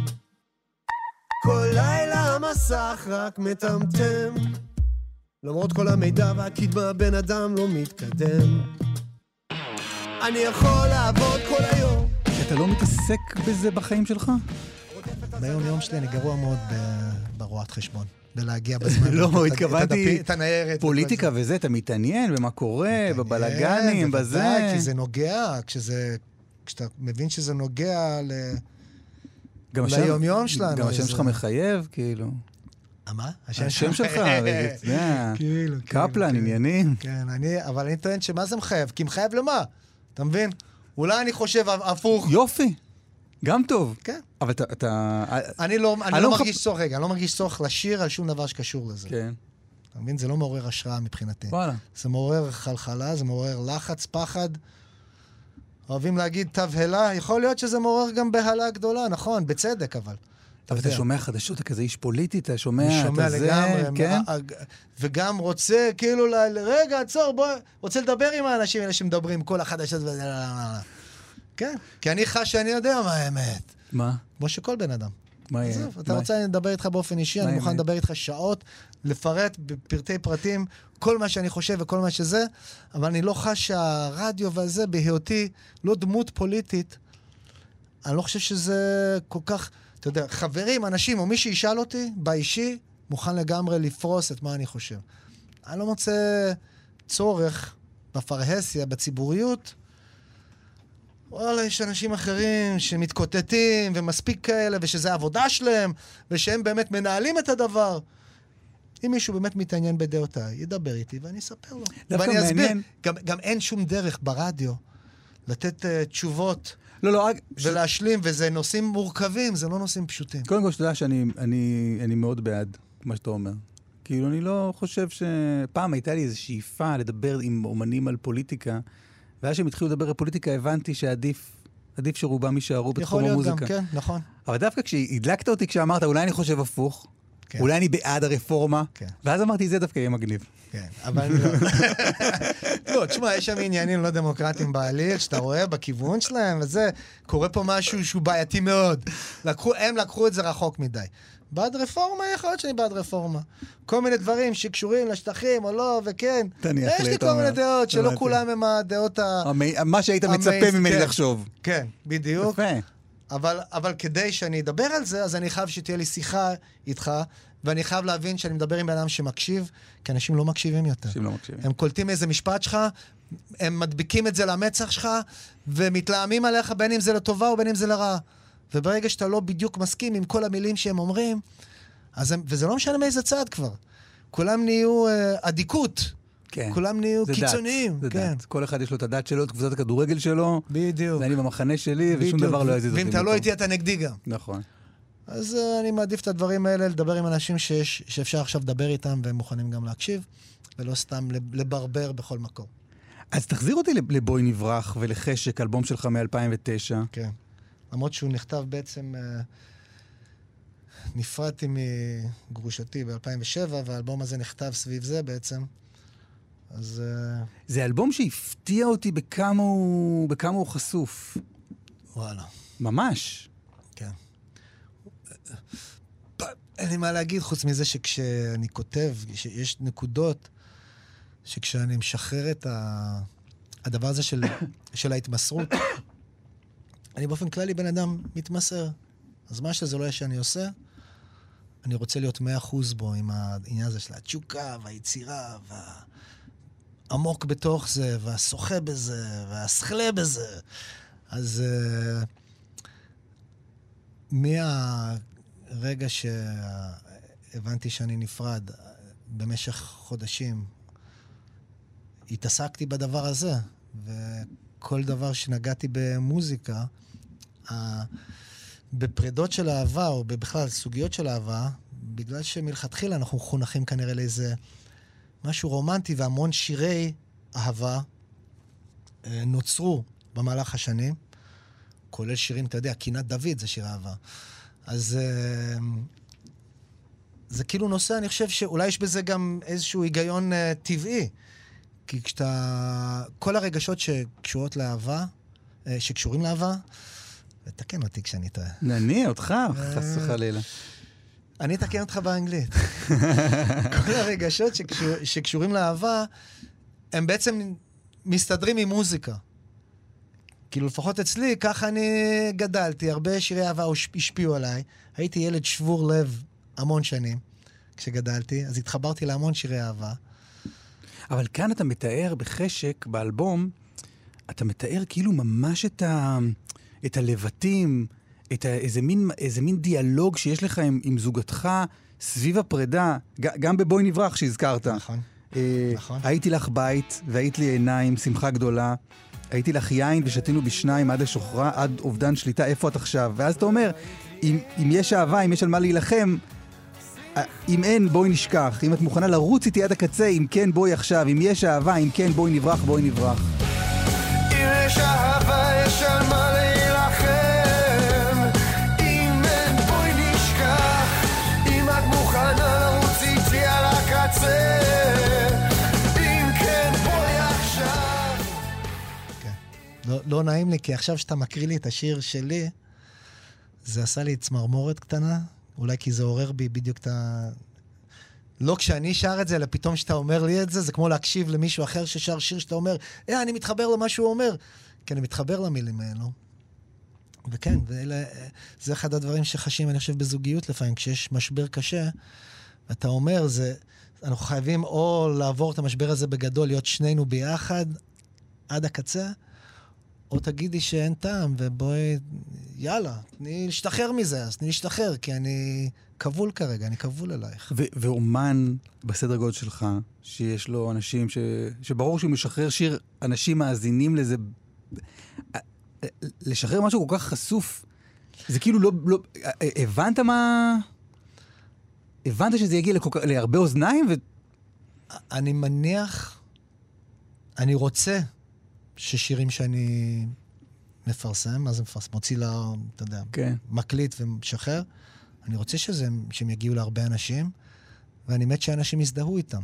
Speaker 5: כל לילה המסך רק מטמטם, למרות כל המידע והקדמה בן אדם לא מתקדם. אני יכול לעבוד כל היום.
Speaker 2: אתה לא מתעסק בזה בחיים שלך?
Speaker 3: ביום יום שלי אני גרוע מאוד ברואת חשבון. בלהגיע בזמן.
Speaker 2: לא, התכוונתי
Speaker 3: את הניירת.
Speaker 2: פוליטיקה וזה, אתה מתעניין במה קורה, בבלגנים, בזה.
Speaker 3: כי זה נוגע, כשאתה מבין שזה נוגע ליום יום שלנו.
Speaker 2: גם השם שלך מחייב, כאילו.
Speaker 3: מה?
Speaker 2: השם שלך, קפלן, עניינים.
Speaker 3: כן, אבל אני טוען שמה זה מחייב? כי מחייב למה? אתה מבין? אולי אני חושב הפוך.
Speaker 2: יופי. גם טוב.
Speaker 3: כן.
Speaker 2: אבל אתה...
Speaker 3: אני לא מרגיש צורך, רגע, אני לא מרגיש צורך לשיר על שום דבר שקשור לזה.
Speaker 2: כן.
Speaker 3: אתה מבין? זה לא מעורר השראה מבחינתי.
Speaker 2: וואלה.
Speaker 3: זה מעורר חלחלה, זה מעורר לחץ, פחד. אוהבים להגיד תבהלה, יכול להיות שזה מעורר גם בהלה גדולה, נכון, בצדק אבל.
Speaker 2: אבל אתה שומע חדשות, אתה כזה איש פוליטי, אתה שומע...
Speaker 3: אני שומע לגמרי,
Speaker 2: כן?
Speaker 3: וגם רוצה, כאילו, רגע, עצור, בוא, רוצה לדבר עם האנשים האלה שמדברים, כל החדשות וזה... כן, כי אני חש שאני יודע מה האמת.
Speaker 2: מה?
Speaker 3: כמו שכל בן אדם.
Speaker 2: מה יהיה?
Speaker 3: אתה רוצה לדבר איתך באופן אישי, אני מוכן לדבר איתך שעות, לפרט בפרטי פרטים, כל מה שאני חושב וכל מה שזה, אבל אני לא חש שהרדיו והזה, בהיותי לא דמות פוליטית, אני לא חושב שזה כל כך, אתה יודע, חברים, אנשים, או מי שישאל אותי, באישי, מוכן לגמרי לפרוס את מה אני חושב. אני לא מוצא צורך בפרהסיה, בציבוריות, וואלה, יש אנשים אחרים שמתקוטטים ומספיק כאלה, ושזה העבודה שלהם, ושהם באמת מנהלים את הדבר. אם מישהו באמת מתעניין בדעותיי, ידבר איתי ואני אספר לו. ואני אסביר. גם אין שום דרך ברדיו לתת תשובות ולהשלים, וזה נושאים מורכבים, זה לא נושאים פשוטים.
Speaker 2: קודם כל, שתדע שאני מאוד בעד מה שאתה אומר. כאילו, אני לא חושב פעם הייתה לי איזו שאיפה לדבר עם אומנים על פוליטיקה, ואז שהם התחילו לדבר על פוליטיקה, הבנתי שעדיף שרובם יישארו בתחום המוזיקה.
Speaker 3: יכול להיות גם, כן, נכון.
Speaker 2: אבל דווקא כשהדלקת אותי, כשאמרת, אולי אני חושב הפוך, אולי אני בעד הרפורמה, ואז אמרתי, זה דווקא יהיה מגניב.
Speaker 3: כן, אבל לא, תשמע, יש שם עניינים לא דמוקרטיים בעליל, שאתה רואה בכיוון שלהם, וזה, קורה פה משהו שהוא בעייתי מאוד. הם לקחו את זה רחוק מדי. בעד רפורמה, יכול להיות שאני בעד רפורמה. כל מיני דברים שקשורים לשטחים או לא, וכן. יש לי כל מיני דעות, שלא כולם הם הדעות
Speaker 2: מה שהיית מצפה ממני לחשוב.
Speaker 3: כן, בדיוק. אבל כדי שאני אדבר על זה, אז אני חייב שתהיה לי שיחה איתך, ואני חייב להבין שאני מדבר עם בן אדם שמקשיב, כי אנשים לא מקשיבים יותר. הם קולטים איזה משפט שלך, הם מדביקים את זה למצח שלך, ומתלהמים עליך בין אם זה לטובה או בין אם זה לרעה. וברגע שאתה לא בדיוק מסכים עם כל המילים שהם אומרים, וזה לא משנה מאיזה צעד כבר. כולם נהיו עדיקות.
Speaker 2: כן.
Speaker 3: כולם נהיו קיצוניים.
Speaker 2: זה
Speaker 3: כן.
Speaker 2: דת. כל אחד יש לו את הדת שלו, את קבוצת הכדורגל שלו.
Speaker 3: בדיוק.
Speaker 2: ואני במחנה שלי, ושום דבר לא יזיז אותי.
Speaker 3: ואם אתה לא איתי, אתה נגדי גם.
Speaker 2: נכון.
Speaker 3: אז אני מעדיף את הדברים האלה, לדבר עם אנשים שאפשר עכשיו לדבר איתם, והם מוכנים גם להקשיב, ולא סתם לברבר בכל מקום.
Speaker 2: אז תחזיר אותי לבואי נברח ולחשק, אלבום שלך מ-2009.
Speaker 3: כן. למרות שהוא נכתב בעצם, נפרדתי מגרושתי ב-2007, והאלבום הזה נכתב סביב זה בעצם. אז...
Speaker 2: זה אלבום שהפתיע אותי בכמה הוא חשוף.
Speaker 3: וואלה.
Speaker 2: ממש.
Speaker 3: כן. אין לי מה להגיד חוץ מזה שכשאני כותב, יש נקודות שכשאני משחרר את הדבר הזה של ההתמסרות, אני באופן כללי בן אדם מתמסר. אז מה שזה לא יהיה שאני עושה, אני רוצה להיות 100% בו עם העניין הזה של התשוקה והיצירה והעמוק בתוך זה והשוחה בזה והשכלה בזה. אז מהרגע שהבנתי שאני נפרד במשך חודשים, התעסקתי בדבר הזה, וכל דבר שנגעתי במוזיקה, בפרידות של אהבה, או בכלל סוגיות של אהבה, בגלל שמלכתחילה אנחנו חונכים כנראה לאיזה משהו רומנטי, והמון שירי אהבה נוצרו במהלך השנים, כולל שירים, אתה יודע, קינת דוד זה שיר אהבה. אז זה כאילו נושא, אני חושב שאולי יש בזה גם איזשהו היגיון טבעי, כי כל הרגשות שקשורות לאהבה, שקשורים לאהבה, ותקן אותי כשאני טועה.
Speaker 2: אני, אותך, חס וחלילה.
Speaker 3: אני אתקן אותך באנגלית. כל הרגשות שקשורים לאהבה, הם בעצם מסתדרים עם מוזיקה. כאילו לפחות אצלי, ככה אני גדלתי, הרבה שירי אהבה השפיעו עליי. הייתי ילד שבור לב המון שנים כשגדלתי, אז התחברתי להמון שירי אהבה.
Speaker 2: אבל כאן אתה מתאר בחשק, באלבום, אתה מתאר כאילו ממש את הלבטים, איזה מין דיאלוג שיש לך עם זוגתך סביב הפרידה, גם בבואי נברח שהזכרת.
Speaker 3: נכון.
Speaker 2: הייתי לך בית, והיית לי עיניים, שמחה גדולה, הייתי לך יין ושתינו בשניים עד השוחרה, עד אובדן שליטה, איפה את עכשיו? ואז אתה אומר, אם יש אהבה, אם יש על מה להילחם, אם אין, בואי נשכח. אם את מוכנה לרוץ איתי עד הקצה, אם כן, בואי עכשיו. אם יש אהבה, אם כן, בואי נברח, בואי נברח.
Speaker 5: אם יש אהבה, יש על מה להילחם. אם אין, בואי נשכח.
Speaker 3: לא נעים לי, כי עכשיו שאתה מקריא לי את השיר שלי, זה עשה לי צמרמורת קטנה, אולי כי זה עורר בי בדיוק את ה... לא כשאני שר את זה, אלא פתאום שאתה אומר לי את זה, זה כמו להקשיב למישהו אחר ששר שיר שאתה אומר, אני מתחבר למה שהוא אומר, כי אני מתחבר למילים האלו. וכן, זה אחד הדברים שחשים, אני חושב, בזוגיות לפעמים, כשיש משבר קשה, אתה אומר, אנחנו חייבים או לעבור את המשבר הזה בגדול, להיות שנינו ביחד, עד הקצה, או תגידי שאין טעם, ובואי, יאללה, תני להשתחרר מזה, אז תני להשתחרר, כי אני כבול כרגע, אני כבול אלייך.
Speaker 2: ואומן בסדר גודל שלך, שיש לו אנשים שברור שהוא משחרר שיר, אנשים מאזינים לזה, לשחרר משהו כל כך חשוף, זה כאילו לא הבנת מה... הבנת שזה יגיע להרבה אוזניים?
Speaker 3: אני מניח, אני רוצה ששירים שאני מפרסם, מה זה מפרסם? מוציא לה, אתה יודע, מקליט ומשחרר, אני רוצה שהם יגיעו להרבה אנשים, ואני מת שאנשים יזדהו איתם.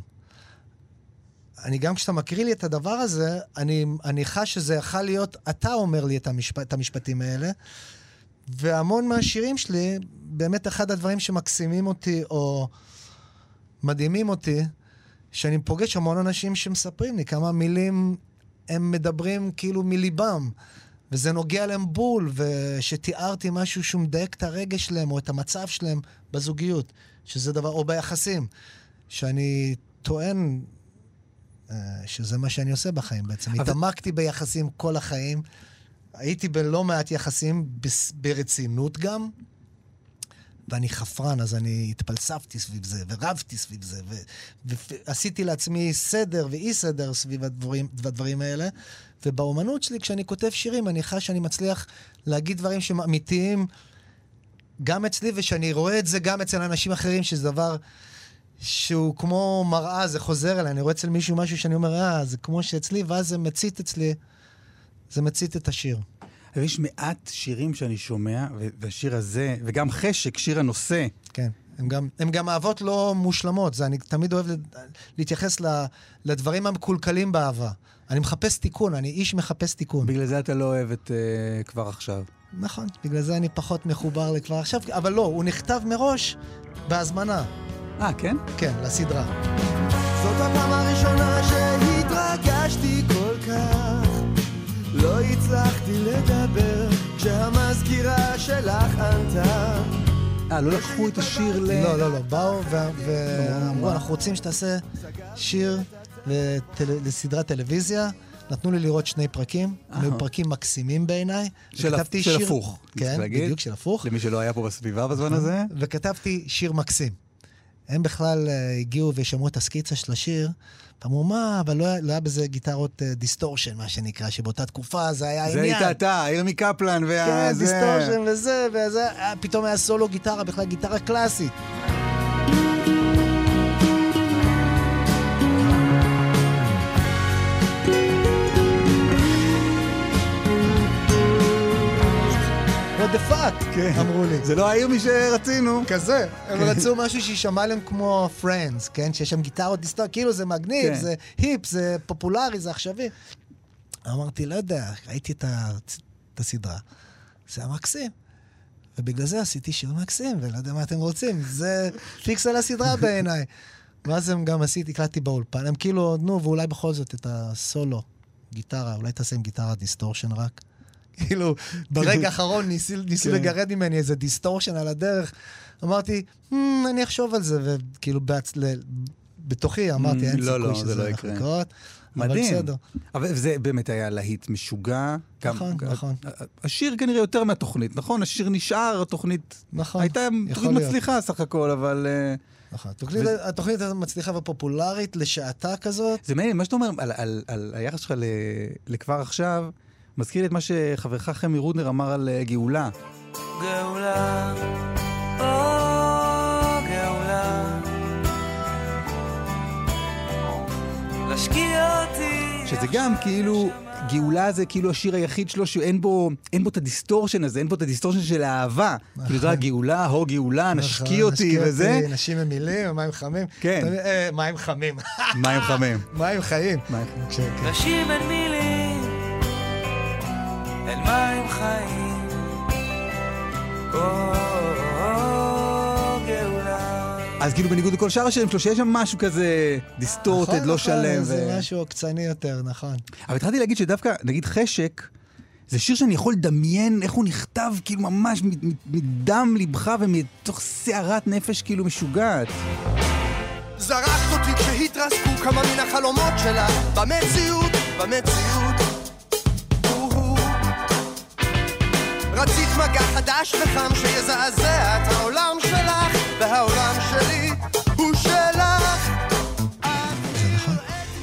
Speaker 3: אני גם כשאתה מקריא לי את הדבר הזה, אני חש שזה יכול להיות, אתה אומר לי את המשפטים האלה, והמון מהשירים שלי, באמת אחד הדברים שמקסימים אותי, או מדהימים אותי, שאני פוגש המון אנשים שמספרים לי כמה מילים הם מדברים כאילו מליבם, וזה נוגע להם בול, ושתיארתי משהו שהוא מדייק את הרגש שלהם, או את המצב שלהם בזוגיות, שזה דבר, או ביחסים, שאני טוען שזה מה שאני עושה בחיים בעצם. התעמקתי ביחסים כל החיים, הייתי בלא מעט יחסים ברצינות גם, ואני חפרן, אז אני התפלספתי סביב זה, ורבתי סביב זה, ועשיתי לעצמי סדר ואי סדר סביב הדברים האלה, ובאומנות שלי, כשאני כותב שירים, אני חש שאני מצליח להגיד דברים שאמיתיים גם אצלי, ושאני רואה את זה גם אצל אנשים אחרים, שזה דבר שהוא כמו מראה, זה חוזר אליי, אני רואה אצל מישהו משהו שאני אומר, זה כמו שאצלי, ואז זה מצית אצלי, זה מצית את השיר.
Speaker 2: יש מעט שירים שאני שומע, והשיר הזה, וגם חשק, שיר הנושא.
Speaker 3: כן, הם גם אהבות לא מושלמות, אני תמיד אוהב להתייחס לדברים המקולקלים באהבה. אני מחפש תיקון, אני איש מחפש תיקון.
Speaker 2: בגלל זה אתה לא אוהב את כבר עכשיו.
Speaker 3: נכון, בגלל זה אני פחות מחובר לכבר עכשיו, אבל לא, הוא נכתב מראש בהזמנה.
Speaker 2: כן?
Speaker 3: כן, לסדרה.
Speaker 5: זאת הפעם הראשונה שהתרגשתי כל כך, לא הצלחתי לדבר כשהמזכירה שלך ענתה.
Speaker 2: לא לקחו את השיר
Speaker 3: לא, באו ואמרו, אנחנו רוצים שתעשה שיר לסדרת טלוויזיה. נתנו לי לראות 2 פרקים, היו פרקים מקסימים בעיניי.
Speaker 2: של הפוך.
Speaker 3: כן, בדיוק, של הפוך.
Speaker 2: למי שלא היה פה בסביבה בזמן הזה.
Speaker 3: וכתבתי שיר מקסים. הם בכלל הגיעו ושמעו את הסקיצה של השיר, אמרו, מה, אבל לא היה בזה גיטרות דיסטורשן, מה שנקרא, שבאותה תקופה זה היה העניין.
Speaker 2: זה היית אתה, ירמי קפלן
Speaker 3: כן, דיסטורשן וזה, פתאום היה סולו גיטרה, בכלל גיטרה קלאסית. What the fuck, אמרו לי.
Speaker 2: זה לא העיר מי שרצינו.
Speaker 3: כזה. הם רצו משהו שישמע להם כמו Friends, כן? שיש שם גיטרות דיסטורשן, כאילו זה מגניב, זה היפ, זה פופולרי, זה עכשווי. אמרתי, לא יודע, ראיתי את הסדרה. זה היה מקסים. ובגלל זה עשיתי שיר מקסים, ולא יודע מה אתם רוצים. זה פיקס על הסדרה בעיניי. ואז הם גם הקלטתי באולפן. הם כאילו, ואולי בכל זאת את הסולו, גיטרה, אולי תעשה עם גיטרה דיסטורשן רק. כאילו, ברגע האחרון ניסו לגרד ממני איזה דיסטורשן על הדרך. אמרתי, אני אחשוב על זה, וכאילו בתוכי אמרתי, אין סיכוי שזה הולך לקרות.
Speaker 2: מדהים. אבל זה באמת היה להיט משוגע.
Speaker 3: נכון.
Speaker 2: השיר כנראה יותר מהתוכנית, נכון? השיר נשאר, התוכנית הייתה תוכנית מצליחה סך הכל, אבל...
Speaker 3: נכון. התוכנית מצליחה ופופולרית לשעתה כזאת.
Speaker 2: זה מעניין, מה שאתה אומר על היחס שלך לכבר עכשיו, מזכיר לי את מה שחברך חמי רודנר אמר על גאולה.
Speaker 6: גאולה, גאולה, להשקיע אותי.
Speaker 2: שזה גם כאילו, גאולה זה כאילו השיר היחיד שלו שאין בו את הדיסטורשן הזה, אין בו את הדיסטורשן של האהבה. כאילו זה הגאולה, גאולה, נשקיע אותי וזה.
Speaker 3: נשים ממילים, מים חמים.
Speaker 2: כן.
Speaker 3: מים חמים.
Speaker 2: מים חמים.
Speaker 3: מים חיים.
Speaker 6: נשים אין מילים, אל מים חיים. גאולה.
Speaker 2: אז כאילו בניגוד לכל שאר השירים שלו, שיש שם משהו כזה דיסטורטד, לא שלם.
Speaker 3: זה משהו עוקצני יותר, נכון.
Speaker 2: אבל התחלתי להגיד שדווקא, נגיד חשק, זה שיר שאני יכול לדמיין איך הוא נכתב כאילו ממש מדם לבך ומתוך שערת נפש כאילו משוגעת.
Speaker 5: זרקת אותי כשהתרסקו כמה מן החלומות שלה במציאות. רצית מגע חדש וחם שיזעזע את העולם שלך, והעולם שלי הוא שלך.
Speaker 3: זה נכון.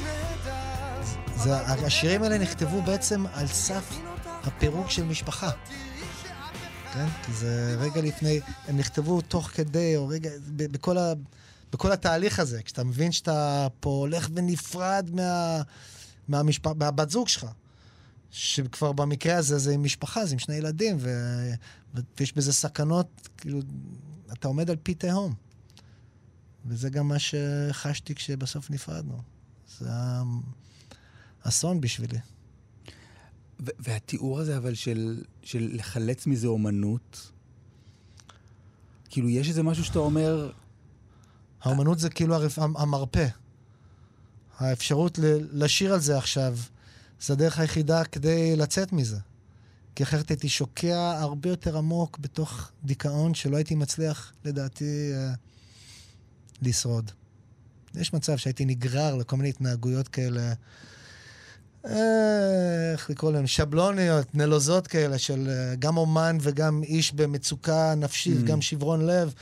Speaker 3: השירים האלה נכתבו בעצם על סף הפירוק של משפחה. כן? כי זה רגע לפני, הם נכתבו תוך כדי, או רגע, בכל התהליך הזה, כשאתה מבין שאתה פה הולך ונפרד מהבת זוג שלך, שכבר במקרה הזה זה עם משפחה, זה עם שני ילדים, ויש בזה סכנות, כאילו, אתה עומד על פי תהום. וזה גם מה שחשתי כשבסוף נפרדנו. זה אסון בשבילי.
Speaker 2: והתיאור הזה אבל של לחלץ מזה אומנות, כאילו יש איזה משהו שאתה אומר...
Speaker 3: האומנות זה כאילו המרפא. האפשרות לשיר על זה עכשיו, זה הדרך היחידה כדי לצאת מזה. כי אחרת הייתי שוקע הרבה יותר עמוק בתוך דיכאון שלא הייתי מצליח, לדעתי, לשרוד. יש מצב שהייתי נגרר לכל מיני התנהגויות כאלה, איך לקרוא להם, שבלוניות, נלוזות כאלה, של גם אומן וגם איש במצוקה נפשית, גם שברון לב.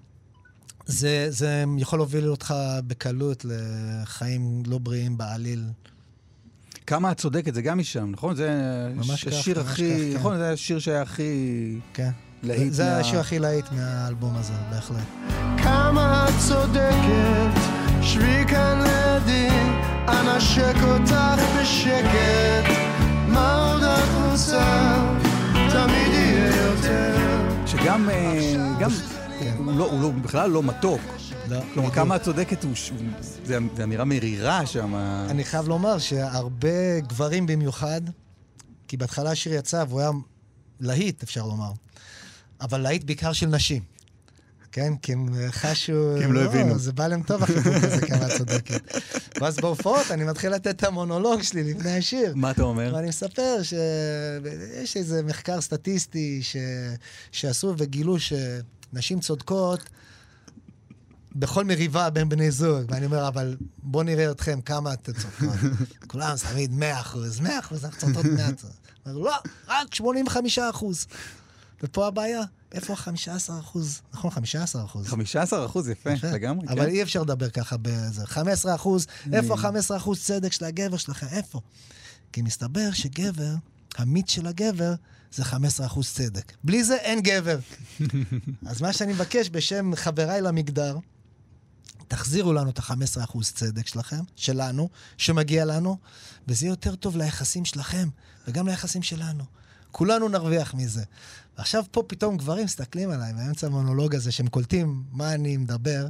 Speaker 3: זה יכול להוביל אותך בקלות לחיים לא בריאים בעליל.
Speaker 2: כמה את צודקת, זה גם משם, נכון? זה השיר הכי, נכון? זה השיר שהיה הכי להיט.
Speaker 3: זה השיר הכי להיט מהאלבום הזה, בהחלט.
Speaker 5: כמה את צודקת, שבי כאן לידי, אנשק אותך בשקט, מה עוד את רוצה, תמיד יהיה יותר.
Speaker 2: שגם, הוא בכלל לא מתוק. כלומר, כמה את צודקת, זה אמירה מרירה שם.
Speaker 3: אני חייב לומר שהרבה גברים במיוחד, כי בהתחלה השיר יצא והוא היה להיט, אפשר לומר. אבל להיט בעיקר של נשים. כן? כי הם חשו...
Speaker 2: כי הם לא הבינו.
Speaker 3: זה בא להם טוב החיבור כזה, כמה את צודקת. ואז בהופעות אני מתחיל לתת את המונולוג שלי לפני השיר.
Speaker 2: מה אתה אומר?
Speaker 3: ואני מספר שיש איזה מחקר סטטיסטי שעשו וגילו שנשים צודקות בכל מריבה בין בני זוג. ואני אומר, אבל בוא נראה אתכם כמה אתם צודקות. כולם תמיד 100%, אנחנו צודקות 100%. לא, רק 85%. ופה הבעיה, איפה 15%? נכון, 15%.
Speaker 2: 15%, יפה, לגמרי.
Speaker 3: אבל אי אפשר לדבר ככה בזה. 15%, איפה 15% צדק של הגבר שלכם? איפה? כי מסתבר שגבר, המיץ של הגבר, זה 15% צדק. בלי זה אין גבר. אז מה שאני מבקש בשם חבריי למגדר, תחזירו לנו את ה-15% צדק שלכם, שלנו, שמגיע לנו, וזה יותר טוב ליחסים שלכם, וגם ליחסים שלנו. כולנו נרוויח מזה. ועכשיו פה פתאום גברים מסתכלים עליי, באמצע המונולוג הזה, שהם קולטים מה אני מדבר.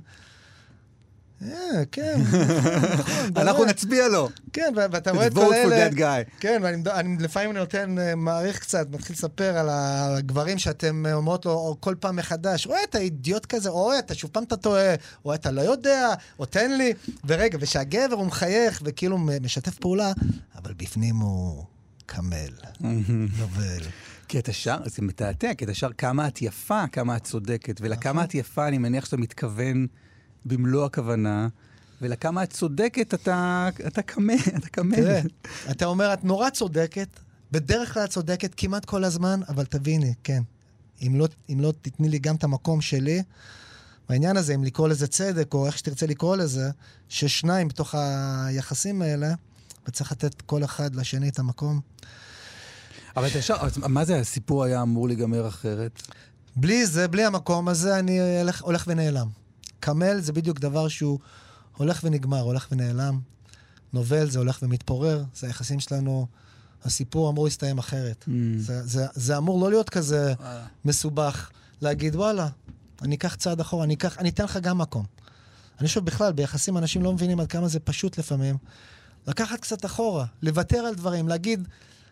Speaker 3: כן, נכון.
Speaker 2: אנחנו נצביע לו.
Speaker 3: כן, ואתה רואה את כל אלה...
Speaker 2: vote for that guy.
Speaker 3: כן, לפעמים אני נותן, מעריך קצת, מתחיל לספר על הגברים שאתם אומרות לו כל פעם מחדש, רואה, אתה אידיוט כזה, או אתה שוב פעם אתה טועה, או אתה לא יודע, או תן לי, ורגע, ושהגבר הוא מחייך, וכאילו משתף פעולה, אבל בפנים הוא קמל, נובל.
Speaker 2: כי אתה שר, זה מתעתע, כי אתה שר כמה את יפה, כמה את צודקת, ולכמה את יפה, אני מניח שאתה מתכוון במלוא הכוונה, ולכמה את צודקת, אתה קמל.
Speaker 3: תראה, אתה אומר, את נורא צודקת, בדרך כלל את צודקת כמעט כל הזמן, אבל תביני, כן, אם לא תתני לי גם את המקום שלי, בעניין הזה, אם לקרוא לזה צדק, או איך שתרצה לקרוא לזה, ששניים בתוך היחסים האלה, וצריך לתת כל אחד לשני את המקום.
Speaker 2: אבל אתה שר, מה זה הסיפור היה אמור להיגמר אחרת?
Speaker 3: בלי זה, בלי המקום הזה, אני הולך ונעלם. קמל זה בדיוק דבר שהוא הולך ונגמר, הולך ונעלם. נובל זה הולך ומתפורר, זה היחסים שלנו, הסיפור אמור להסתיים אחרת. זה אמור לא להיות כזה מסובך, להגיד, וואלה, אני אקח צעד אחורה, אני אתן לך גם מקום. אני חושב בכלל, ביחסים אנשים לא מבינים עד כמה זה פשוט לפעמים. לקחת קצת אחורה, לוותר על דברים, להגיד,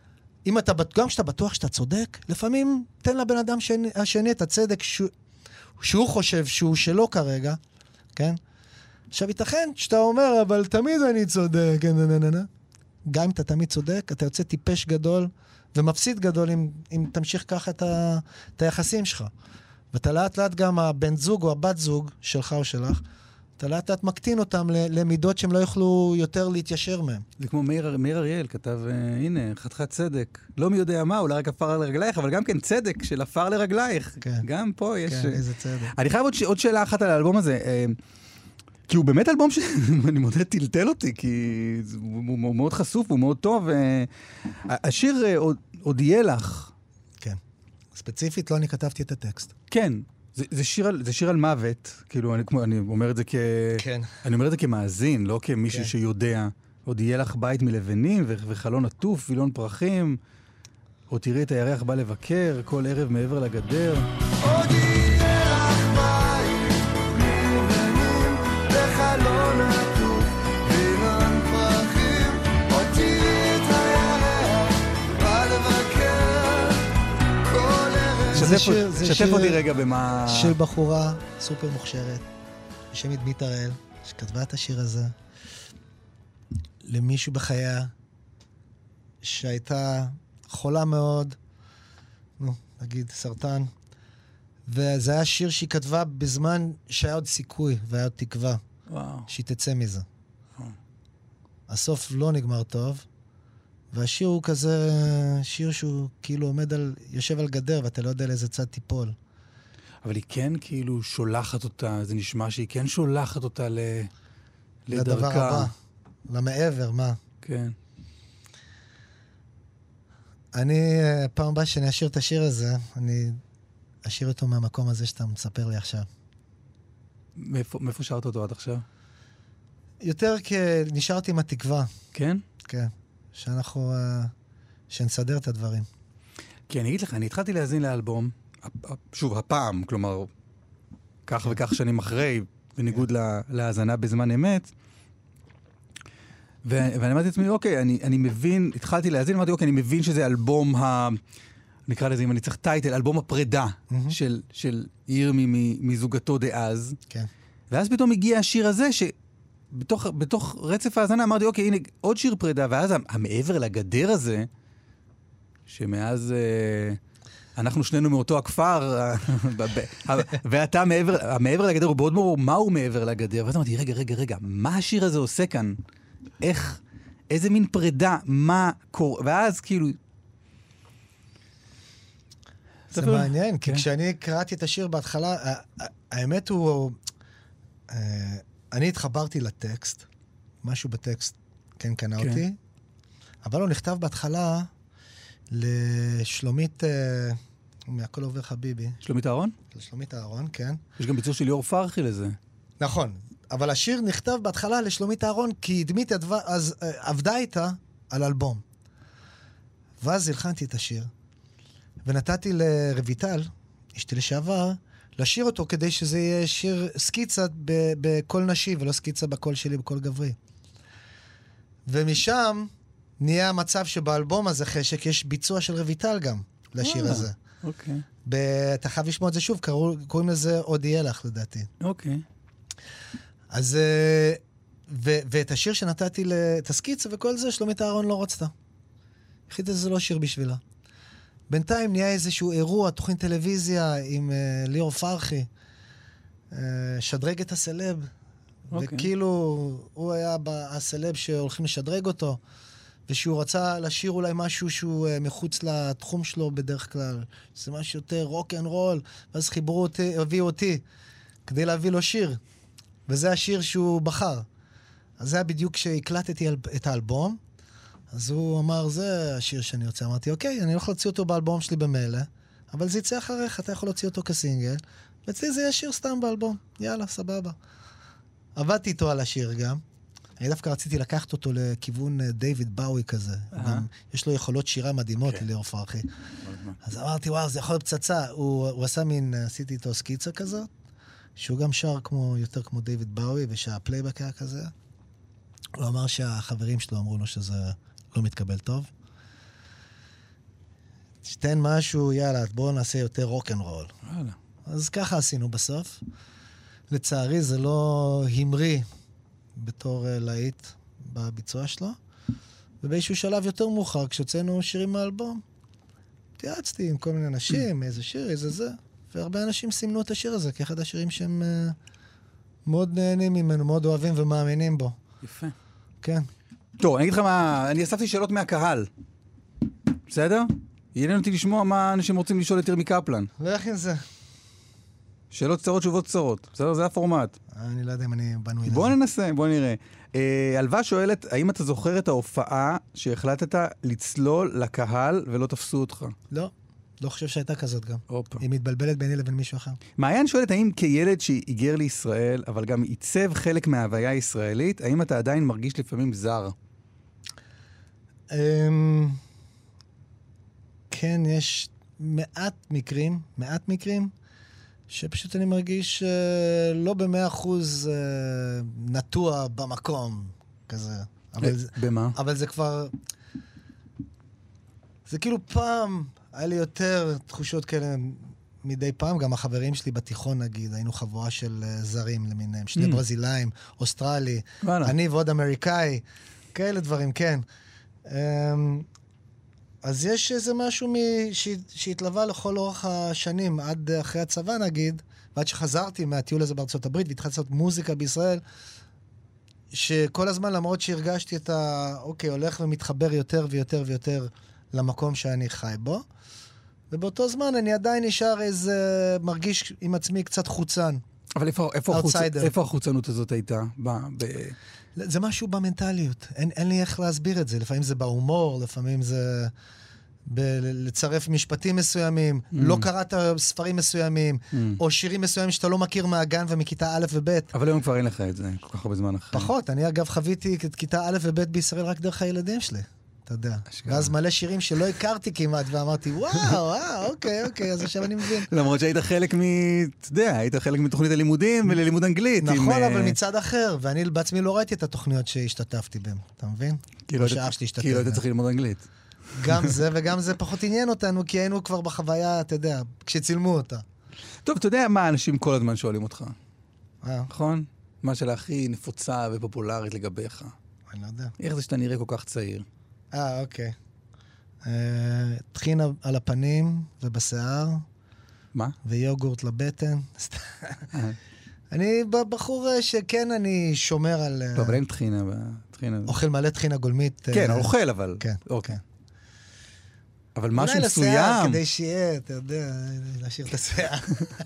Speaker 3: גם כשאתה בטוח שאתה צודק, לפעמים תן לבן אדם השני את הצדק שהוא חושב שהוא שלו כרגע, כן? עכשיו, ייתכן שאתה אומר, אבל תמיד אני צודק, גם אם אתה תמיד צודק, אתה יוצא טיפש גדול ומפסיד גדול אם תמשיך ככה את היחסים שלך. ואתה לאט לאט גם הבן זוג או הבת זוג שלך או שלך, אתה לאט לאט מקטין אותם למידות שהם לא יוכלו יותר להתיישר מהם.
Speaker 2: זה כמו מאיר אריאל, כתב, הנה, חתיכת צדק. לא מי יודע מה, אולי רק עפר לרגלייך, אבל גם כן צדק של עפר לרגלייך.
Speaker 3: כן.
Speaker 2: גם פה יש...
Speaker 3: כן, איזה צדק.
Speaker 2: אני חייב עוד שאלה אחת על האלבום הזה. כי הוא באמת אלבום שאני מודה טלטל אותי, כי הוא מאוד חשוף, הוא מאוד טוב. השיר עוד יהיה לך.
Speaker 3: כן. ספציפית לא אני כתבתי את הטקסט.
Speaker 2: כן. זה שיר על מוות, כאילו, אני אומר את זה
Speaker 3: כן.
Speaker 2: אני אומר את זה כמאזין, לא כמישהו שיודע. עוד יהיה לך בית מלבנים וחלון עטוף, וילון פרחים, או תראי את הירח בא לבקר, כל ערב מעבר לגדר.
Speaker 5: עוד יהיה לך בית מלבנים וחלון עטוף, וילון פרחים, עוד תראי את הירח בא לבקר, כל ערב.
Speaker 2: שתף אותי רגע במה...
Speaker 3: של בחורה סופר מוכשרת, בשם עדמית הראל, שכתבה את השיר הזה למישהו בחייה שהייתה חולה מאוד, נגיד סרטן, וזה היה שיר שהיא כתבה בזמן שהיה עוד סיכוי והיה עוד תקווה שהיא תצא מזה. הסוף לא נגמר טוב, והשיר הוא כזה שיר שהוא כאילו יושב על גדר ואתה לא יודע לאיזה צד תיפול.
Speaker 2: אבל היא כן כאילו שולחת אותה, זה נשמע שהיא כן שולחת אותה לדרכה.
Speaker 3: לדבר הבא, למעבר, מה?
Speaker 2: כן.
Speaker 3: אני, פעם הבאה שאני אשיר את השיר הזה, אני אשיר אותו מהמקום הזה שאתה מספר לי עכשיו.
Speaker 2: מאיפה שרת אותו עד עכשיו?
Speaker 3: יותר נשארתי עם התקווה.
Speaker 2: כן?
Speaker 3: כן. שנסדר את הדברים.
Speaker 2: כי אני אגיד לך, אני התחלתי להאזין לאלבום, שוב, הפעם, כלומר, כך וכך שנים אחרי, בניגוד להאזנה בזמן אמת, ואני אמרתי לעצמי, אוקיי, אני מבין, התחלתי להאזין, אמרתי, אוקיי, אני מבין שזה אלבום נקרא לזה, אם אני צריך טייטל, אלבום הפרידה של ירמי מזוגתו דאז.
Speaker 3: כן.
Speaker 2: ואז פתאום הגיע השיר הזה, בתוך רצף ההאזנה אמרתי, אוקיי, הנה עוד שיר פרידה, ואז המעבר לגדר הזה, שמאז אנחנו שנינו מאותו הכפר, ואתה מעבר לגדר, הוא מאוד ברור מהו מעבר לגדר, ואז אמרתי, רגע, מה השיר הזה עושה כאן? איזה מין פרידה, מה קורה? ואז כאילו...
Speaker 3: זה מעניין, כי כשאני קראתי את השיר בהתחלה, האמת הוא... אני התחברתי לטקסט, משהו בטקסט כן קנה אותי, אבל הוא נכתב בהתחלה לשלומית, מהכל עובר חביבי.
Speaker 2: שלומית אהרון?
Speaker 3: לשלומית אהרון, כן.
Speaker 2: יש גם ביצוע של ליאור פרחי לזה.
Speaker 3: נכון, אבל השיר נכתב בהתחלה לשלומית אהרון, כי עדמית אז עבדה איתה על אלבום. ואז הלחנתי את השיר, ונתתי לרויטל, אשתי לשעבר, לשיר אותו כדי שזה יהיה שיר סקיצה בקול נשי, ולא סקיצה בקול שלי, בקול גברי. ומשם נהיה המצב שבאלבום הזה חשק יש ביצוע של רויטל גם לשיר הזה.
Speaker 2: אוקיי.
Speaker 3: אתה חייב לשמוע את זה שוב, קוראים לזה עוד יהיה לך לדעתי.
Speaker 2: אוקיי.
Speaker 3: אז, ואת השיר שנתתי את הסקיצה וכל זה, שלומית אהרון לא רצתה. החליטה שזה לא שיר בשבילה. בינתיים נהיה איזשהו אירוע, תוכנית טלוויזיה עם ליאור פרחי, שדרג את הסלב, וכאילו הוא היה הסלב שהולכים לשדרג אותו, ושהוא רצה לשיר אולי משהו שהוא מחוץ לתחום שלו בדרך כלל, זה משהו יותר רוק אנד רול, ואז חיברו אותי, הביאו אותי, כדי להביא לו שיר, וזה השיר שהוא בחר. אז זה היה בדיוק כשהקלטתי את האלבום, אז הוא אמר, זה השיר שאני רוצה. אמרתי, אוקיי, אני הולך להוציא אותו באלבום שלי במילא, אבל זה יצא אחריך, אתה יכול להוציא אותו כסינגל, ואצלי זה יהיה שיר סתם באלבום. יאללה, סבבה. עבדתי איתו על השיר גם. אני דווקא רציתי לקחת אותו לכיוון דיוויד באוי כזה. גם יש לו יכולות שירה מדהימות ליאור פרחי. אז אמרתי, וואו, זה יכול להיות פצצה. הוא עשה מין, עשיתי איתו סקיצה כזאת, שהוא גם שר יותר כמו דיוויד באוי, ושהפלייבק היה כזה. הוא אמר שהחברים שלו אמרו לו שזה לא מתקבל טוב. שתן משהו, יאללה, בואו נעשה יותר רוק'נ'רול.
Speaker 2: וואלה.
Speaker 3: אז ככה עשינו בסוף. לצערי זה לא המריא בתור להיט בביצוע שלו, ובאיזשהו שלב יותר מאוחר, כשהוצאנו שירים מהאלבום, התייעצתי עם כל מיני אנשים, איזה שיר, איזה זה, והרבה אנשים סימנו את השיר הזה, כאחד השירים שהם מאוד נהנים ממנו, מאוד אוהבים ומאמינים בו.
Speaker 2: יפה.
Speaker 3: כן.
Speaker 2: טוב, אני אגיד לך מה, אני אספתי שאלות מהקהל. בסדר? יעניין אותי לשמוע מה אנשים רוצים לשאול את ירמי קפלן.
Speaker 3: לך עם זה.
Speaker 2: שאלות קצרות, תשובות קצרות. בסדר? זה הפורמט.
Speaker 3: אני לא יודע אם אני בנוי לזה.
Speaker 2: בוא ננסה, בוא נראה. אלווה שואלת, האם אתה זוכר את ההופעה שהחלטת לצלול לקהל ולא תפסו אותך?
Speaker 3: לא. לא חושב שהייתה כזאת גם.
Speaker 2: אופה.
Speaker 3: היא מתבלבלת ביני לבין מישהו אחר.
Speaker 2: מעיין שואלת, האם כילד שהיגר לישראל, אבל גם עיצב חלק מההוויה הישראלית, האם אתה עדיין מרגיש לפעמים זר?
Speaker 3: כן, יש מעט מקרים, שפשוט אני מרגיש לא ב100% נטוע במקום כזה.
Speaker 2: במה?
Speaker 3: אבל זה כבר... זה כאילו פעם, היה לי יותר תחושות כאלה מדי פעם, גם החברים שלי בתיכון נגיד, היינו חבורה של זרים למיניהם, שני ברזילאים, אוסטרלי, אני ועוד אמריקאי, כאלה דברים, כן. אז יש איזה משהו שהתלווה לכל אורך השנים, עד אחרי הצבא נגיד, ועד שחזרתי מהטיול הזה בארצות הברית, והתחלתי לעשות מוזיקה בישראל, שכל הזמן, למרות שהרגשתי את אוקיי, הולך ומתחבר יותר ויותר ויותר למקום שאני חי בו, ובאותו זמן אני עדיין נשאר איזה, מרגיש עם עצמי קצת חוצן.
Speaker 2: אבל איפה החוצנות הזאת הייתה?
Speaker 3: זה משהו במנטליות. אין לי איך להסביר את זה. לפעמים זה בהומור, לפעמים זה לצרף משפטים מסוימים, לא קראת ספרים מסוימים, או שירים מסוימים שאתה לא מכיר מהגן ומכיתה א' וב'.
Speaker 2: אבל היום כבר אין לך את זה, כל כך הרבה זמן אחרי.
Speaker 3: פחות. אני אגב חוויתי את כיתה א' וב' בישראל רק דרך הילדים שלי. אתה יודע. ואז מלא שירים שלא הכרתי כמעט, ואמרתי, וואו, אוקיי, אז עכשיו אני מבין.
Speaker 2: למרות שהיית חלק אתה יודע, היית חלק מתוכנית הלימודים וללימוד אנגלית.
Speaker 3: נכון, אבל מצד אחר, ואני בעצמי לא ראיתי את התוכניות שהשתתפתי בהן, אתה מבין?
Speaker 2: כי לא היית צריך ללמוד אנגלית.
Speaker 3: גם זה וגם זה פחות עניין אותנו, כי היינו כבר בחוויה, אתה יודע, כשצילמו אותה.
Speaker 2: טוב, אתה יודע מה אנשים כל הזמן שואלים אותך? נכון? מה שאלה הכי נפוצה ופופולרית לגביך.
Speaker 3: אני לא יודע.
Speaker 2: איך זה שאתה נראה כל כך צעיר?
Speaker 3: אוקיי. טחינה על הפנים ובשיער.
Speaker 2: מה?
Speaker 3: ויוגורט לבטן. אני בחור שכן אני שומר על...
Speaker 2: לא, אבל אין טחינה.
Speaker 3: אוכל מלא טחינה גולמית.
Speaker 2: כן, אוכל אבל.
Speaker 3: כן.
Speaker 2: אוקיי. אבל משהו מסוים...
Speaker 3: אולי לשיער כדי שיהיה, אתה יודע, להשאיר את השיער.